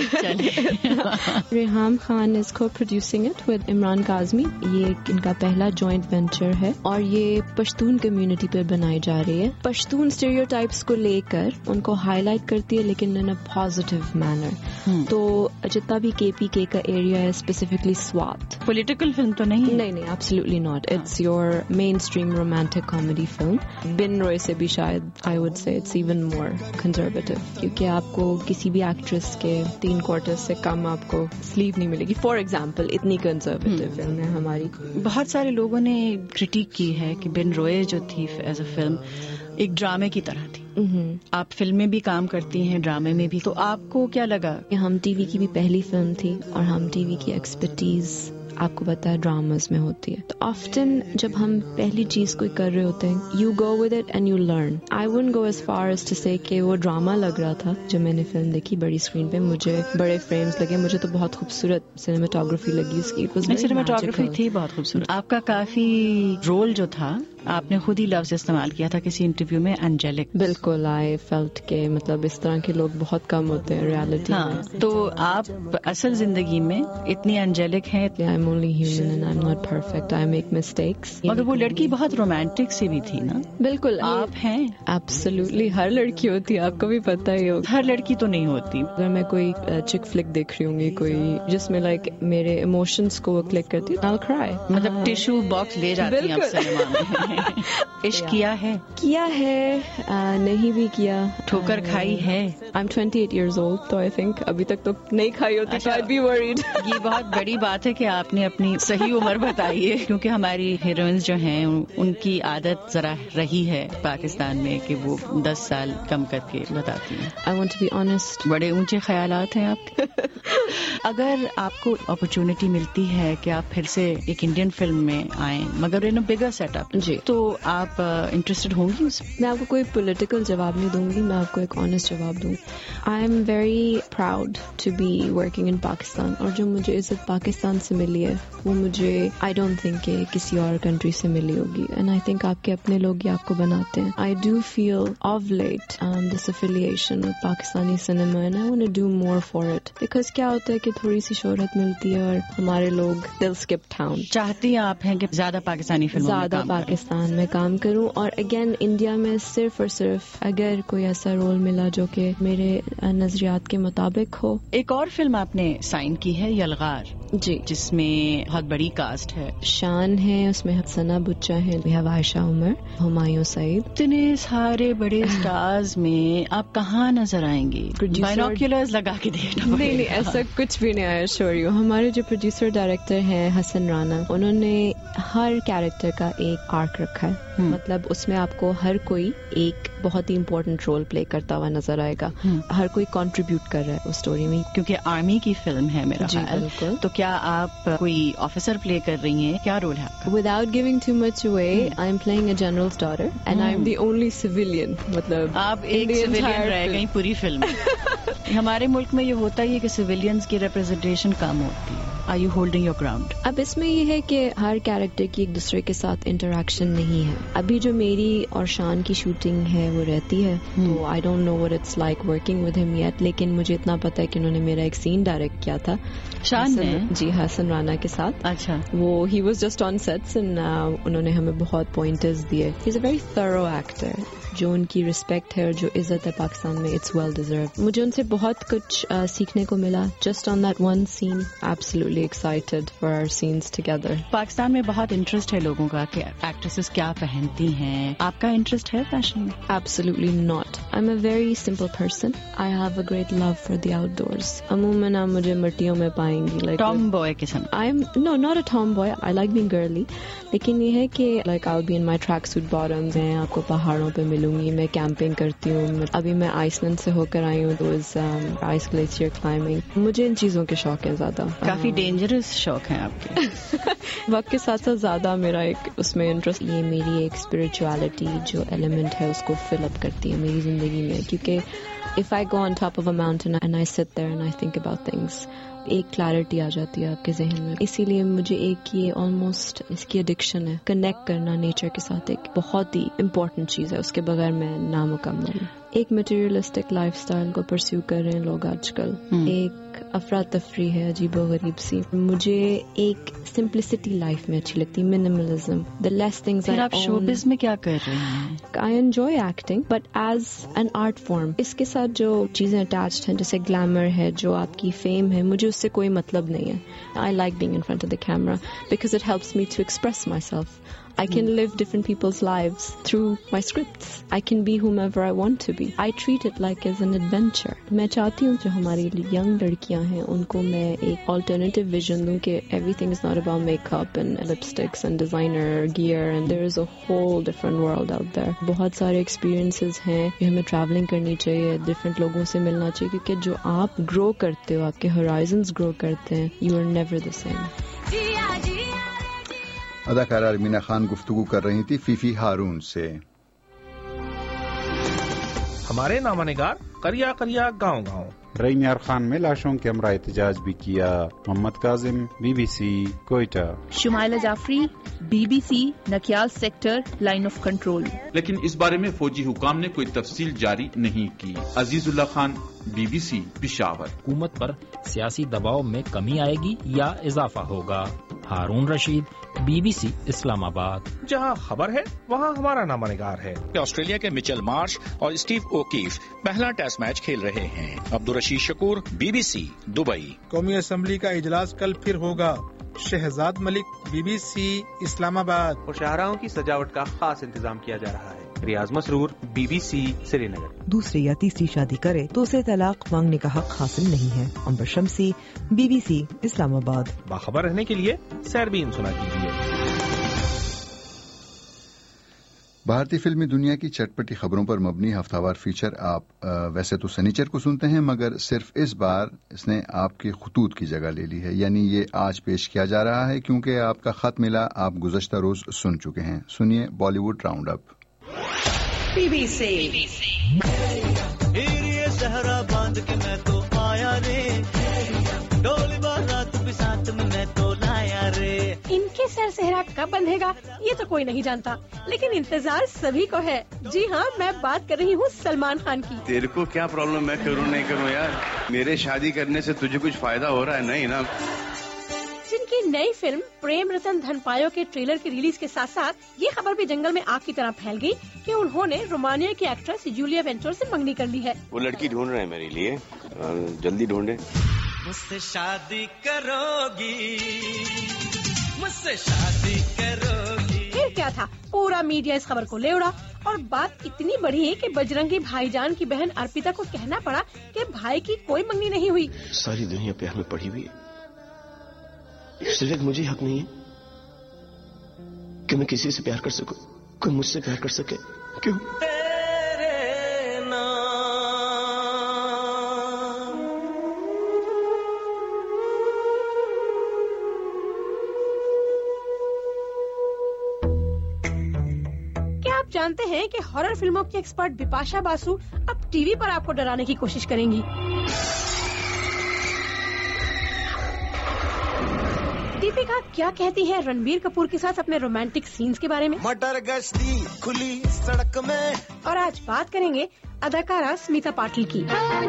Speaker 6: Reham Khan is co producing it with Imran Kazmi. یہ ان کا پہلا جوائنٹ وینچر ہے اور یہ پشتون کمیونٹی پر بنائی جا رہی ہے. پشتون اسٹیریوٹائپس کو لے کر ان کو ہائی لائٹ کرتی ہے لیکن ان اے پازیٹیو مینر. تو جتنا بھی کے پی کے کا ایریا ہے اسپیسیفکلی سوات.
Speaker 5: پولیٹیکل فلم تو نہیں؟
Speaker 6: نہیں نہیں, absolutely not. It's your mainstream romantic comedy film. Bin Roye سے بھی شاید I would say it's even more conservative, کیونکہ آپ کو کسی بھی ایکٹریس کے تین کوارٹر سے کم آپ کو سلیو نہیں ملے گی فار ایگزامپل. اتنی کنزرویٹو فلم ہے ہماری.
Speaker 5: بہت سارے لوگوں نے کرٹیک کی ہے کہ بن روئے جو تھی ایز اے فلم ایک ڈرامے کی طرح تھی. آپ فلم میں بھی کام کرتی ہیں, ڈرامے میں بھی, تو آپ کو کیا لگا؟
Speaker 6: ہم ٹی وی کی بھی پہلی فلم تھی اور ہم ٹی وی کی ایکسپرٹیز آپ کو پتا ہے ڈراماز میں ہوتی ہے. تو آفٹن جب ہم پہلی چیز کوئی کر رہے ہوتے ہیں you go with it and you learn. I wouldn't go as far as to say کہ وہ ڈراما لگ رہا تھا. جب میں نے فلم دیکھی بڑی اسکرین پہ مجھے بڑے فریمز لگے, مجھے تو بہت خوبصورت سینیماٹوگرافی لگی اس کی.
Speaker 5: سینیماٹوگرافی تھی بہت خوبصورت. آپ کا کافی رول جو تھا آپ نے خود ہی لفظ استعمال کیا تھا کسی انٹرویو میں, انجیلک.
Speaker 6: بالکل, آئی فیلٹ کہ مطلب اس طرح کے لوگ بہت کم ہوتے ہیں ریالٹی میں.
Speaker 5: تو آپ اصل زندگی میں اتنی انجیلک ہیں.
Speaker 6: I am only human and I am not perfect, I make mistakes.
Speaker 5: مگر وہ لڑکی بہت رومانٹک سی بھی تھی نا؟
Speaker 6: بالکل
Speaker 5: آپ ہیں.
Speaker 6: ایبسلیوٹلی, ہر لڑکی ہوتی ہے, آپ کو بھی پتا ہی ہوگا.
Speaker 5: ہر لڑکی تو نہیں ہوتی.
Speaker 6: اگر میں کوئی چک فلک دیکھ رہی ہوں گی کوئی جس میں لائک میرے ایموشنس کو وہ کلک کرتی ہے, I'll cry.
Speaker 5: مطلب ٹیشو باکس لے جاتی ہیں آپ سنیما میں. عشق کیا ہے؟
Speaker 6: کیا ہے, نہیں بھی کیا.
Speaker 5: ٹھوکر کھائی ہے؟
Speaker 6: I'm twenty-eight years old, تو I think ابھی تک تو نہیں کھائی ہوتی, تو I'd be worried.
Speaker 5: یہ بہت بڑی بات ہے کہ آپ نے اپنی صحیح عمر بتائی ہے, کیونکہ ہماری ہیروئنز جو ہیں ان کی عادت ذرا رہی ہے پاکستان میں کہ وہ دس سال کم کر کے بتاتی ہیں.
Speaker 6: I want to be honest.
Speaker 5: بڑے اونچے خیالات ہیں آپ کے. اگر آپ کو اپرچونٹی ملتی ہے کہ آپ پھر سے ایک انڈین فلم میں آئیں مگر ان بگر سیٹ اپ,
Speaker 6: جی,
Speaker 5: تو آپ انٹرسٹڈ ہوں گی اس میں؟
Speaker 6: میں آپ کو کوئی پولیٹیکل جواب نہیں دوں گی, میں آپ کو ایک آنےسٹ جواب دوں. I am very proud to be working in Pakistan, اور جو مجھے عزت پاکستان سے ملی ہے وہ مجھے آئی ڈونٹ تھنک کہ کسی اور کنٹری سے ملی ہوگی. اینڈ آئی تھنک آپ کے اپنے لوگ ہی آپ کو بناتے ہیں. I do feel of late this affiliation with Pakistani cinema and I want to do more for it, because کیا ہوتا ہے کہ تھوڑی سی شہرت ملتی ہے اور ہمارے لوگ دل اسکپ ٹاؤن.
Speaker 5: چاہتی آپ ہیں کہ زیادہ پاکستانی فلموں میں
Speaker 6: زیادہ پاکستان میں کام کروں, اور اگین انڈیا میں صرف اور صرف اگر کوئی ایسا رول ملا جو کہ میرے نظریات کے مطابق ہو.
Speaker 5: ایک اور فلم آپ نے سائن کی ہے, یلغار,
Speaker 6: جی,
Speaker 5: جس میں بہت بڑی کاسٹ ہے.
Speaker 6: شان ہے اس میں, ثنا بچا ہے, عائشہ عمر, ہمایوں سعید.
Speaker 5: اتنے سارے بڑے اسٹارز میں آپ کہاں نظر آئیں گے؟ بائنوکولرز لگا کے دیکھنا.
Speaker 6: نہیں نہیں, ایسا کچھ بھی نہیں آیا. شوریو ہمارے جو پروڈیوسر ڈائریکٹر ہیں حسن رانا, انہوں نے ہر کیریکٹر کا ایک آرک رکھا ہے. مطلب اس میں آپ کو ہر کوئی ایک بہت ہی امپورٹنٹ رول پلے کرتا ہوا نظر آئے گا. ہر کوئی کنٹریبیوٹ کر رہا ہے اس اسٹوری میں,
Speaker 5: کیونکہ آرمی کی فلم ہے میرا خیال. تو کیا آپ کوئی آفیسر پلے کر رہی ہیں؟ کیا رول ہے آپ کا؟
Speaker 6: Without giving too much away, I am playing a general's daughter and I am the only civilian. مطلب
Speaker 5: آپ ایک سویلین رہ گئی پوری فلم. ہمارے ملک میں یہ ہوتا ہی ہے کہ سویلینز کی ریپرزنٹیشن کم ہوتی ہے. Are you holding your ground?
Speaker 6: اب اس میں یہ ہے کہ ہر کیریکٹر کی ایک دوسرے کے ساتھ انٹریکشن نہیں ہے. ابھی جو میری اور شان کی شوٹنگ ہے وہ رہتی ہے, تو I don't know what it's like working with him yet, لیکن مجھے اتنا پتا ہے کہ انہوں نے میرا ایک سین ڈائریکٹ کیا تھا
Speaker 5: شان نے,
Speaker 6: جی, حسن رانا کے ساتھ.
Speaker 5: اچھا,
Speaker 6: وہ he was just on sets and انہوں نے ہمیں بہت پوائنٹرز دیے. He is a very thorough actor. جو ان کی رسپیکٹ ہے اور جو عزت ہے پاکستان میں, اٹس ویل ڈیزروڈ. مجھے ان سے بہت کچھ سیکھنے کو ملا just on that one scene. Absolutely excited for our scenes together.
Speaker 5: Pakistan میں بہت انٹرسٹ ہے لوگوں کا کہ ایکٹریسز کیا پہنتی ہیں. آپ کا انٹرسٹ ہے فیشن میں؟
Speaker 6: Absolutely not. I'm a very simple person. I have a great love for the outdoors. عموماً آپ مجھے مٹیوں میں پائیں گی. Like
Speaker 5: ٹام بوائے قسم.
Speaker 6: I'm no not a tomboy. I like being girly. لیکن یہ ہے کہ like I'll be in my tracksuit bottoms ہیں. آپ کو پہاڑوں پہ ملوں گی. میں کیمپنگ کرتی ہوں. ابھی میں آئس لینڈ سے ہو کر آئی ہوں. تو اس آئس گلیشیئر کلائمبنگ. مجھے ان چیزوں کے شوق ہے زیادہ.
Speaker 5: کافی ڈینجرس شوق ہیں آپ کے.
Speaker 6: وقت کے ساتھ ساتھ زیادہ میرا ایک اس میں انٹرسٹ. یہ میری ایک اسپرچویلٹی جو ایلیمنٹ ہے اس کو فل اپ کرتی ہے میری زندگی میں. کیونکہ if I go on top of a mountain and I sit there and I think about things, ایک کلیرٹی آ جاتی ہے آپ کے ذہن میں. اسی لیے مجھے ایک یہ آلموسٹ اس کی ایڈکشن ہے. کنیکٹ کرنا نیچر کے ساتھ ایک بہت ہی امپورٹنٹ چیز ہے. اس کے بغیر میں نامکمل ہوں. ایک مٹیریلسٹک لائف سٹائل کو پرسیو کر رہے ہیں لوگ آج کل. ایک افراتفری ہے عجیب و غریب سی. مجھے ایک سمپلسٹی لائف میں اچھی لگتی. منیملزم. دا لیس تھنگز.
Speaker 5: آپ شوبز میں کیا کر رہے ہیں؟
Speaker 6: I enjoy acting but as an art form. اس کے ساتھ جو چیزیں اٹیچڈ ہیں جیسے گلیمر ہے, جو آپ کی فیم ہے, مجھے اس سے کوئی مطلب نہیں ہے. I like being in front of the camera because it helps me to express myself. I can live different people's lives through my scripts. I can be whomever I want to be. I treat it like as an adventure. میں چاہتی ہوں جو ہماری young لڑکیاں ہیں ان کو میں ایک alternative vision دوں کہ everything is not about makeup and lipsticks and designer gear and there is a whole different world out there. بہت سارے experiences ہیں جو ہمیں traveling کرنی چاہیے, different لوگوں سے ملنا چاہیے, کیونکہ جو آپ grow کرتے ہو, آپ کے horizons grow کرتے ہیں, you are never the same.
Speaker 1: اداکارہ ارمینا خان گفتگو کر رہی تھی فیفی ہارون سے.
Speaker 8: ہمارے نامہ نگار کریا کریا گاؤں گاؤں.
Speaker 9: رئی میار خان میں لاشوں کے ہمراہ احتجاج بھی کیا. محمد Kazim, B B C, Quetta.
Speaker 10: Shumaila Jafri, B B C, Nakyal sector, line of control.
Speaker 11: لیکن اس بارے میں فوجی حکام نے کوئی تفصیل جاری نہیں کی. Azizullah Khan, B B C, Peshawar.
Speaker 14: حکومت پر سیاسی دباؤ میں کمی آئے گی یا اضافہ ہوگا؟ Haroon Rashid, B B C, Islamabad.
Speaker 8: جہاں خبر ہے وہاں ہمارا نامہ نگار ہے.
Speaker 15: آسٹریلیا کے مچل مارش اور اسٹیو اوکیف پہلا ٹیسٹ میچ کھیل رہے ہیں. Abdul Rashid Shakoor, B B C, Dubai.
Speaker 16: قومی اسمبلی کا اجلاس کل پھر ہوگا. Shahzad Malik, B B C, Islamabad.
Speaker 17: اور شاہراہوں کی سجاوٹ کا خاص انتظام کیا جا رہا ہے. Riaz Masroor, B B C, Srinagar.
Speaker 18: دوسری یا تیسری شادی کرے تو اسے طلاق مانگنے کا حق حاصل نہیں ہے. امبر شمسی, بی بی سی, اسلام آباد.
Speaker 8: باخبر رہنے کے لیے سیربین سنا کیجیے.
Speaker 1: بھارتی فلمی دنیا کی چٹپٹی خبروں پر مبنی ہفتہ وار فیچر آپ ویسے تو سنیچر کو سنتے ہیں, مگر صرف اس بار اس نے آپ کے خطوط کی جگہ لے لی ہے. یعنی یہ آج پیش کیا جا رہا ہے کیونکہ آپ کا خط ملا, آپ گزشتہ روز سن چکے ہیں. سنیے Bollywood round up.
Speaker 4: B B C. صحرا باندھ کے میں تو آیا رے, ڈول بارات بھی ساتھ میں میں تو لایا رے.
Speaker 7: ان کے سر صحرا کب بندھے گا یہ تو کوئی نہیں جانتا, لیکن انتظار سبھی کو ہے. جی ہاں, میں بات کر رہی ہوں سلمان خان کی.
Speaker 23: تیرے کو کیا پرابلم, میں کروں نہیں کروں یار, میرے شادی کرنے سے تجھے کچھ فائدہ ہو رہا ہے نہیں نا.
Speaker 7: جن کی نئی فلم پریم رتن دھن پایو کے ٹریلر کی ریلیز کے ساتھ ساتھ یہ خبر بھی جنگل میں آگ کی طرح پھیل گئی کہ انہوں نے رومانیہ کی ایکٹریس جولیا وینٹور سے منگنی کر لی ہے.
Speaker 23: وہ لڑکی ڈھونڈ رہے ہیں میرے لیے, جلدی ڈھونڈے.
Speaker 4: مجھ سے شادی کرو گی, مجھ سے شادی کرو گی.
Speaker 7: پھر کیا تھا, پورا میڈیا اس خبر کو لے اڑا اور بات اتنی بڑھی کہ بجرنگی بھائی جان کی بہن ارپیتا کو کہنا پڑا کہ بھائی کی کوئی منگنی نہیں ہوئی.
Speaker 23: ساری دنیا پہ ہمیں پڑی ہوئی ہے, صرف مجھے حق نہیں ہے کہ میں کسی سے پیار کر سکوں, کوئی مجھ سے پیار کر سکے. کیوں؟
Speaker 4: تیرے نام.
Speaker 7: کیا آپ جانتے ہیں کہ ہارر فلموں کی ایکسپرٹ بپاشا باسو اب ٹی وی پر آپ کو ڈرانے کی کوشش کریں گی؟ دیپیکا کیا کہتی ہے رنبیر کپور کے ساتھ اپنے رومانٹک سینز کے بارے میں؟
Speaker 4: مٹر گشتی کھلی سڑک میں. اور
Speaker 7: آج بات کریں گے اداکارہ سمیتا پاٹل کی.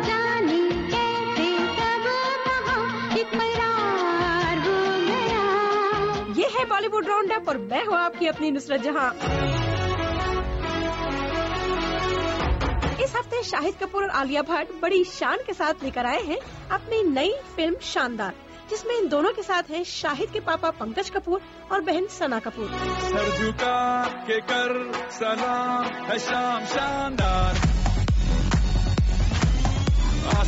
Speaker 7: یہ ہے بالی ووڈ راؤنڈ اپ اور میں ہوں آپ کی اپنی نصرت جہاں. اس ہفتے شاہد کپور اور عالیہ بھٹ بڑی شان کے ساتھ لے کر آئے ہیں اپنی نئی فلم شاندار, جس میں ان دونوں کے ساتھ ہیں شاہد کے پاپا پنکج کپور اور بہن ثنا کپور.
Speaker 4: سر جھکا کے کر سلام ہے شام شاندار,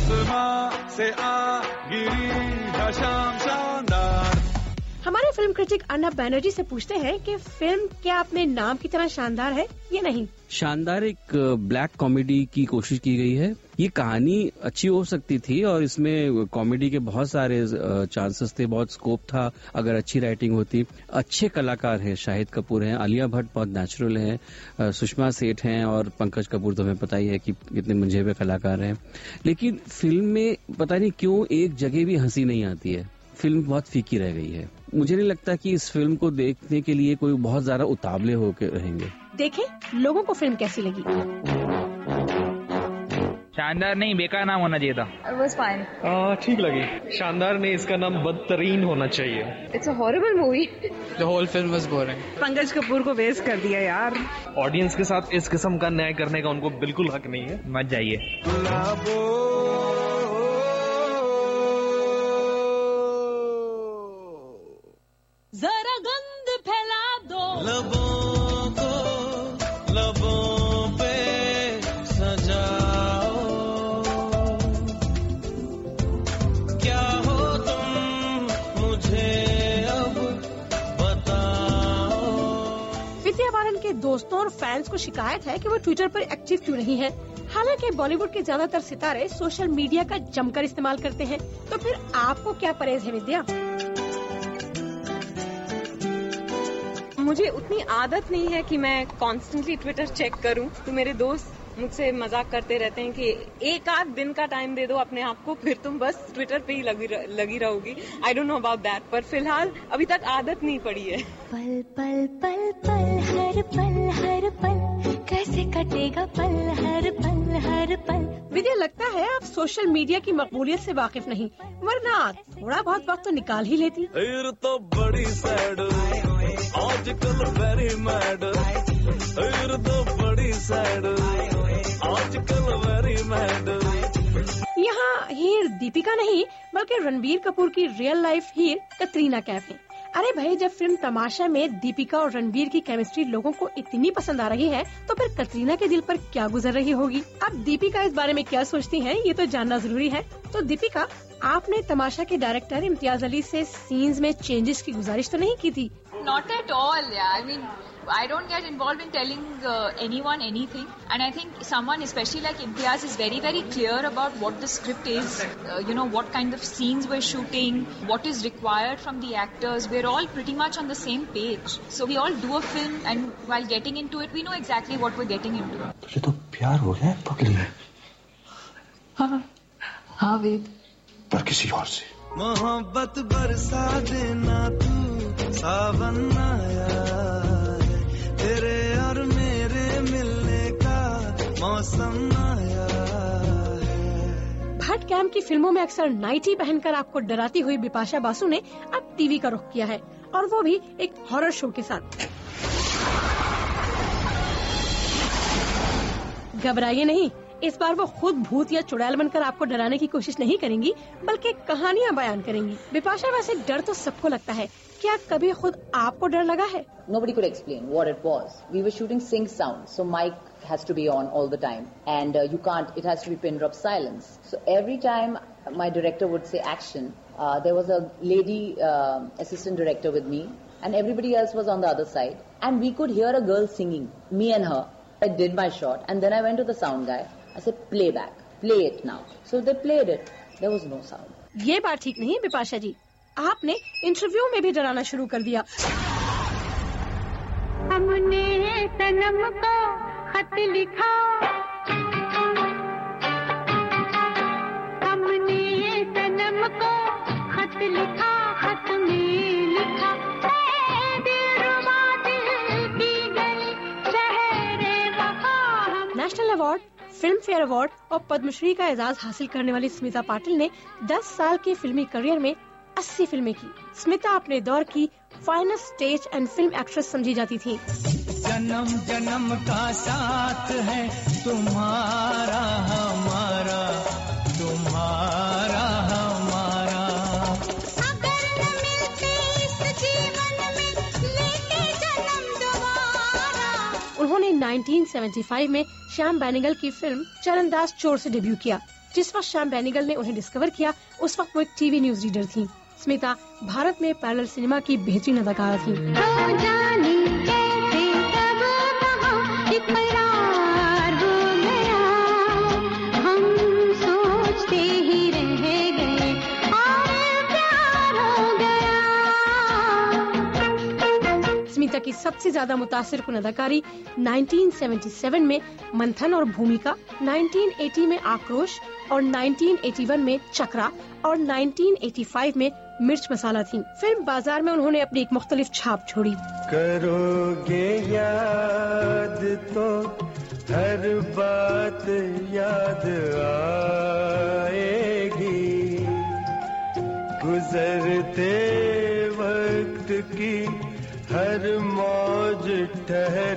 Speaker 2: आसमां से आ गिरी है शाम शानदार।
Speaker 7: हमारे फिल्म क्रिटिक अर्नब बैनर्जी से पूछते हैं कि फिल्म क्या अपने नाम की तरह शानदार है या नहीं।
Speaker 12: शानदार एक ब्लैक कॉमेडी की कोशिश की गई है। ये कहानी अच्छी हो सकती थी और इसमें कॉमेडी के बहुत सारे चांसेस थे, बहुत स्कोप था अगर अच्छी राइटिंग होती। अच्छे कलाकार हैं, शाहिद कपूर हैं, आलिया भट्ट बहुत नेचुरल हैं, सुषमा सेठ हैं और पंकज कपूर तो हमें पता ही है कि कितने मंझे हुए कलाकार हैं। लेकिन फिल्म में पता नहीं क्यों एक जगह भी हंसी नहीं आती है। फिल्म बहुत फीकी रह गई है। मुझे नहीं लगता कि इस फिल्म को देखने के लिए कोई बहुत ज्यादा उतावले होकर रहेंगे।
Speaker 7: देखें लोगों को फिल्म कैसी लगी।
Speaker 13: शानदार नहीं, बेकार नाम होना चाहिए था।
Speaker 24: It was fine.
Speaker 25: ठीक लगी। शानदार नहीं, इसका नाम बदतरीन होना चाहिए।
Speaker 24: It's a horrible movie.
Speaker 25: The whole film was boring.
Speaker 24: Pankaj Kapoor को वेस्ट कर दिया यार।
Speaker 25: ऑडियंस के साथ इस किस्म का न्याय करने का उनको बिल्कुल हक नहीं है।
Speaker 13: मत जाइए।
Speaker 4: जरा गंध फैला दो लबों को, लबों पे सजाओ, क्या हो तुम मुझे अब बताओ।
Speaker 7: विद्या बालन के दोस्तों और फैंस को शिकायत है कि वो ट्विटर पर एक्टिव क्यों नहीं है। हालांकि बॉलीवुड के ज्यादातर सितारे सोशल मीडिया का जमकर इस्तेमाल करते हैं, तो फिर आपको क्या परहेज है विद्या?
Speaker 24: मुझे उतनी आदत नहीं है कि मैं कॉन्स्टेंटली ट्विटर चेक करूं, तो मेरे दोस्त मुझसे मजाक करते रहते हैं कि एक आध दिन का टाइम दे दो अपने आप को, फिर तुम बस ट्विटर पे ही लगी लगी रहोगी। I don't know about that, पर फिलहाल अभी तक आदत नहीं पड़ी है।
Speaker 26: पल पल पल पल हर पल हर पल कैसे कटेगा पल हर पल हर पल।
Speaker 7: विद्या लगता है आप सोशल मीडिया की मकबूलियत से वाकिफ नहीं, वरना थोड़ा बहुत वक्त तो निकाल ही लेती।
Speaker 4: तो बड़ी सैड आजकल वेरी मैड, तो बड़ी सैड आजकल वेरी मैड।
Speaker 7: यहाँ हीर दीपिका नहीं बल्कि रणबीर कपूर की रियल लाइफ हीर कतरीना कैफ है। अरे भाई, जब फिल्म तमाशा में दीपिका और रणबीर की केमिस्ट्री लोगों को इतनी पसंद आ रही है, तो फिर कतरीना के दिल पर क्या गुजर रही होगी। अब दीपिका इस बारे में क्या सोचती हैं, ये तो जानना जरूरी है। तो दीपिका, आपने तमाशा के डायरेक्टर इम्तियाज अली से सीन्स में चेंजेस की गुजारिश तो नहीं की थी?
Speaker 27: Not at all, yeah. I mean, I don't get involved in telling uh, anyone anything, and I think someone, especially like Imtiaz, is very, very clear about what the script is. Uh, you know, what kind of scenes we're shooting, what is required from the actors. We're all pretty much on the same page. So we all do a film, and while getting into it, we know exactly what we're getting into.
Speaker 28: तुझे तो प्यार हो गया है पगली में?
Speaker 27: हाँ, हाँ वेद।
Speaker 28: पर किसी और से।
Speaker 4: मोहब्बत बरसा देना तू, सावन आया है, तेरे और मेरे मिलने का मौसम आया है।
Speaker 7: भट्ट कैम्प की फिल्मों में अक्सर नाइटी पहनकर आपको डराती हुई बिपाशा बासु ने अब टीवी का रुख किया है, और वो भी एक हॉरर शो के साथ। घबराइए नहीं, इस बार वो खुद भूत या चुड़ैल बनकर आपको डराने की कोशिश नहीं करेंगी, बल्कि कहानियां बयान करेंगी। बिपाशा, वैसे डर तो सबको लगता है, क्या कभी खुद आपको डर लगा है?
Speaker 29: Nobody could explain what it was. We were shooting sync sound, so mic has to be on all the time, and uh, you can't. It has to be pin drop silence. So every time my director would say action, uh, there was a lady uh, assistant director with me, and everybody else was on the other side, and we could hear a girl singing, me and her. I did my shot, and then I went to the sound guy. I said, play back, play it now. So they played it. There was no sound.
Speaker 7: ये बात ठीक नहीं बिपाशा जी, आपने interview में भी डराना शुरू कर दिया।
Speaker 26: हमने सनम को खत लिखा, हमने सनम को खत लिखा, खत में लिखा, दिलरुबा दिल की गली शहरे वफा।
Speaker 7: National award, Filmfare award और पद्मश्री का एजाज हासिल करने वाली स्मिता पाटिल ने दस साल के फिल्मी करियर में अस्सी फिल्में की। स्मिता अपने दौर की finest stage and film actress समझी जाती थी।
Speaker 4: जन्म जन्म का साथ है तुम्हारा हमारा, तुम्हारा हमारा।
Speaker 26: अगर न मिलते इस जीवन में लेते जन्म दोबारा।
Speaker 7: उन्होंने उन्नीस सौ पचहत्तर में श्याम बेनेगल की फिल्म चरणदास चोर से डेब्यू किया। जिस वक्त श्याम बेनेगल ने उन्हें डिस्कवर किया उस वक्त वो एक टीवी न्यूज रीडर थी। स्मिता भारत में पैरेलल सिनेमा की बेहतरीन अदाकारा थी। स्मिता की सबसे ज्यादा मुतासिर कुन अदाकारी उन्नीस सौ सतहत्तर में मंथन और भूमिका, उन्नीस सौ अस्सी में आक्रोश और उन्नीस सौ इक्यासी में चक्रा और उन्नीस सौ पचासी में मिर्च मसाला थी। फिल्म बाजार में उन्होंने अपनी एक मुख्तलिफ छाप छोड़ी।
Speaker 3: करोगे याद तो हर बात याद आएगी, गुजरते वक्त की हर मौज ठहर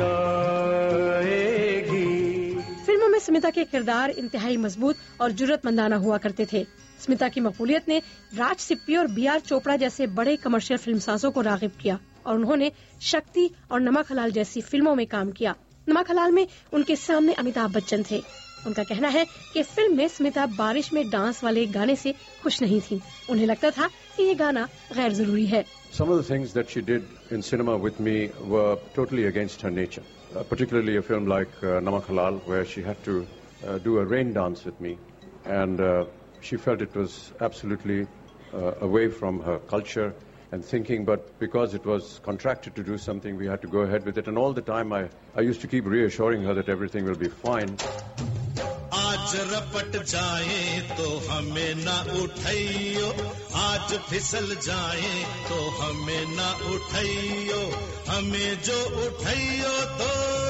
Speaker 3: जाएगी।
Speaker 7: फिल्मों में स्मिता के किरदार इंतहाई मजबूत और जुर्रतमंदाना हुआ करते थे। स्मिता की मकबूलियत ने राज सिप्पी और बी आर चोपड़ा जैसे बड़े कमर्शियल फिल्मसाजों को रागिब किया और उन्होंने शक्ति और नमक हलाल जैसी फिल्मों में काम किया। नमक हलाल में उनके सामने अमिताभ बच्चन थे। उनका कहना है कि फिल्म में स्मिता बारिश में डांस वाले गाने से खुश नहीं थी। उन्हें लगता था कि ये गाना गैर जरूरी है।
Speaker 5: Some of the things that she did in cinema with me were totally against her nature, uh, particularly a film like uh, Namak Halal, where she had to uh, do a rain dance with me, and uh, she felt it was absolutely uh, away from her culture and thinking, but because it was contracted to do something, we had to go ahead with it, and all the time I, I used to keep reassuring her that everything will be fine.
Speaker 4: आज रपट जाए तो हमें ना उठाइयो, आज फिसल जाए तो हमें ना उठाइयो, हमें जो उठाइयो तो।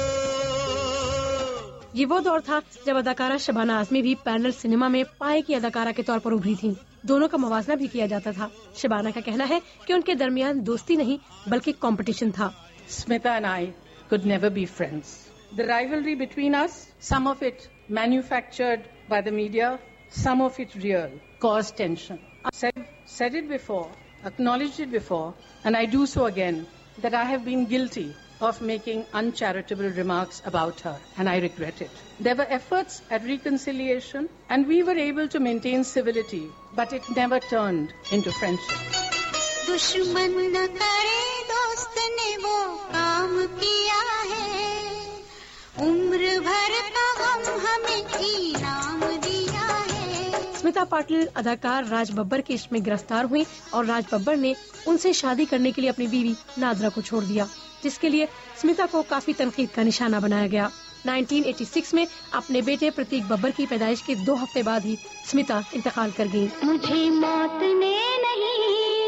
Speaker 7: ये वो दौर था जब अदाकारा शबाना आजमी भी पैरेलल सिनेमा में पाए की अदाकारा के तौर पर उभरी थी। दोनों का मवाजना भी किया जाता था। शबाना का कहना है कि उनके दरमियान दोस्ती नहीं बल्कि कंपटीशन था।
Speaker 6: Smita and I could never be friends. The rivalry between us, some of it manufactured by the media, some of it real, caused tension. I said, said it before, acknowledged it before, and I do so again, that I have been guilty of making uncharitable remarks about her, and I regret it. There were efforts at reconciliation, and we were able to maintain civility, but it never turned into friendship.
Speaker 26: दुश्मन न करे दोस्त ने वो काम किया है, उम्र भर का गम हमें इनाम दिया है।
Speaker 7: स्मिता पाटिल अदाकार राज बब्बर के इश्क में गिरफ्तार हुई और राज बब्बर ने उनसे शादी करने के लिए अपनी बीवी नादरा को छोड़ दिया, जिसके लिए स्मिता को काफी तनकीद का निशाना बनाया गया। उन्नीस सौ छियासी में अपने बेटे प्रतीक बब्बर की पैदाइश के दो हफ्ते बाद ही स्मिता इंतकाल कर गई।
Speaker 26: मुझे मौत ने नहीं,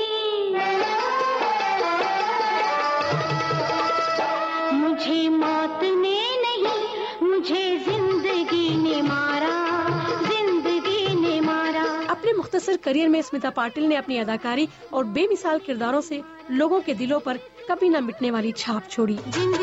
Speaker 26: मुझे मौत ने नहीं, मुझे जिंदगी ने मारा, जिंदगी ने मारा।
Speaker 7: अपने मुख्तसर करियर में स्मिता पाटिल ने अपनी अदाकारी और बेमिसाल किरदारों से लोगों के दिलों पर कभी न मिटने वाली छाप छोड़ी।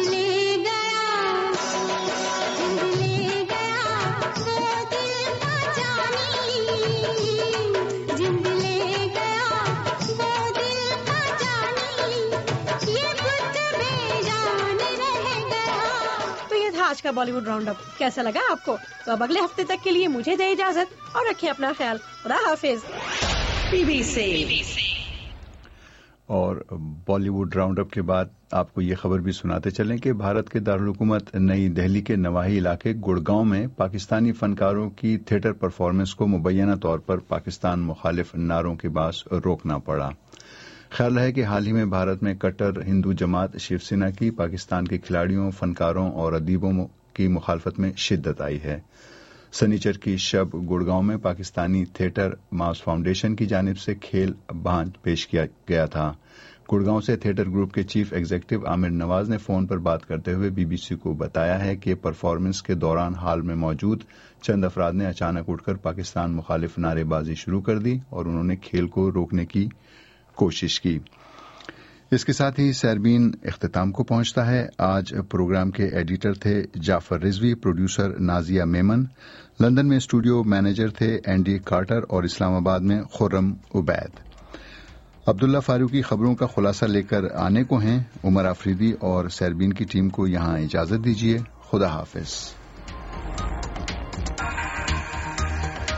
Speaker 7: आज का बॉलीवुड राउंड अप कैसा लगा आपको? तो अब अगले हफ्ते तक के लिए मुझे दे इजाजत और रखें अपना ख्याल। खुदा हाफिज। बीबीसी।
Speaker 1: और बॉलीवुड राउंड अप के बाद आपको ये खबर भी सुनाते चलें कि भारत के दारुल हुकूमत नई दिल्ली के नवाही इलाके गुड़गांव में पाकिस्तानी फनकारों की थिएटर परफॉर्मेंस को मुबैना तौर पर पाकिस्तान मुखालिफ नारों के बास रोकना पड़ा। ख्याल है कि हाल ही में भारत में कट्टर हिंदू जमात शिवसेना की पाकिस्तान के खिलाड़ियों, फनकारों और अदीबों की मुखालफत में शिद्दत आई है। सनीचर की शब गुड़गांव में पाकिस्तानी थिएटर मास फाउंडेशन की जानिब से खेल बांध पेश किया गया था। गुड़गांव से थिएटर ग्रुप के चीफ एग्जीक्यूटिव आमिर नवाज ने फोन पर बात करते हुए बीबीसी को बताया है कि परफॉर्मेंस के दौरान हाल में मौजूद चंद अफराद ने अचानक उठकर पाकिस्तान मुखालिफ नारेबाजी शुरू कर दी और उन्होंने खेल को रोकने की कोशिश की। इसके साथ ही सैरबीन इख्तिताम को पहुंचता है। आज प्रोग्राम के एडिटर थे जाफर रिजवी, प्रोड्यूसर नाजिया मेमन, लंदन में स्टूडियो मैनेजर थे एंडी कार्टर और इस्लामाबाद में खुर्रम उबैद। अब्दुल्ला फारूकी खबरों का खुलासा लेकर आने को हैं। उमर आफरीदी और सैरबीन की टीम को यहां इजाजत दीजिए। खुदा हाफिज।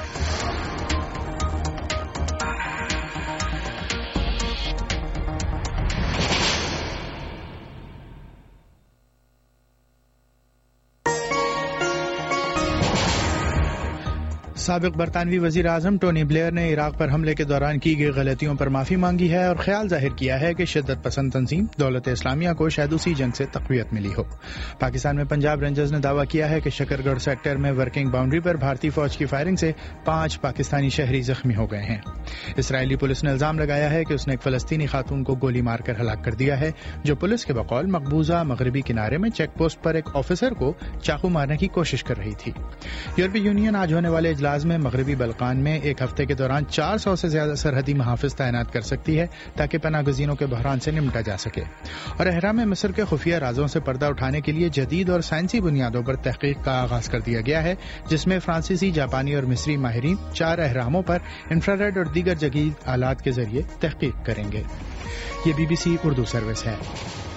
Speaker 16: سابق برطانوی وزیر اعظم ٹونی بلیئر نے عراق پر حملے کے دوران کی گئی غلطیوں پر معافی مانگی ہے اور خیال ظاہر کیا ہے کہ شدت پسند تنظیم دولت اسلامیہ کو شاید اسی جنگ سے تقویت ملی ہو۔ پاکستان میں پنجاب رینجرز نے دعویٰ کیا ہے کہ شکر گڑھ سیکٹر میں ورکنگ باؤنڈری پر بھارتی فوج کی فائرنگ سے پانچ پاکستانی شہری زخمی ہو گئے ہیں۔ اسرائیلی پولیس نے الزام لگایا ہے کہ اس نے ایک فلسطینی خاتون کو گولی مار کر ہلاک کر دیا ہے، جو پولیس کے بقول مقبوضہ مغربی کنارے میں چیک پوسٹ پر ایک آفیسر کو چاقو مارنے کی کوشش کر رہی تھی۔ یورپی یونین آج ہونے والے اجلاس میں مغربی بلقان میں ایک ہفتے کے دوران چار سو سے زیادہ سرحدی محافظ تعینات کر سکتی ہے تاکہ پناہ گزینوں کے بحران سے نمٹا جا سکے، اور اہرام مصر کے خفیہ رازوں سے پردہ اٹھانے کے لیے جدید اور سائنسی بنیادوں پر تحقیق کا آغاز کر دیا گیا ہے، جس میں فرانسیسی، جاپانی اور مصری ماہرین چار اہراموں پر انفراریڈ اور دیگر جدید آلات کے ذریعے تحقیق کریں گے۔ یہ B B C Urdu service ہے۔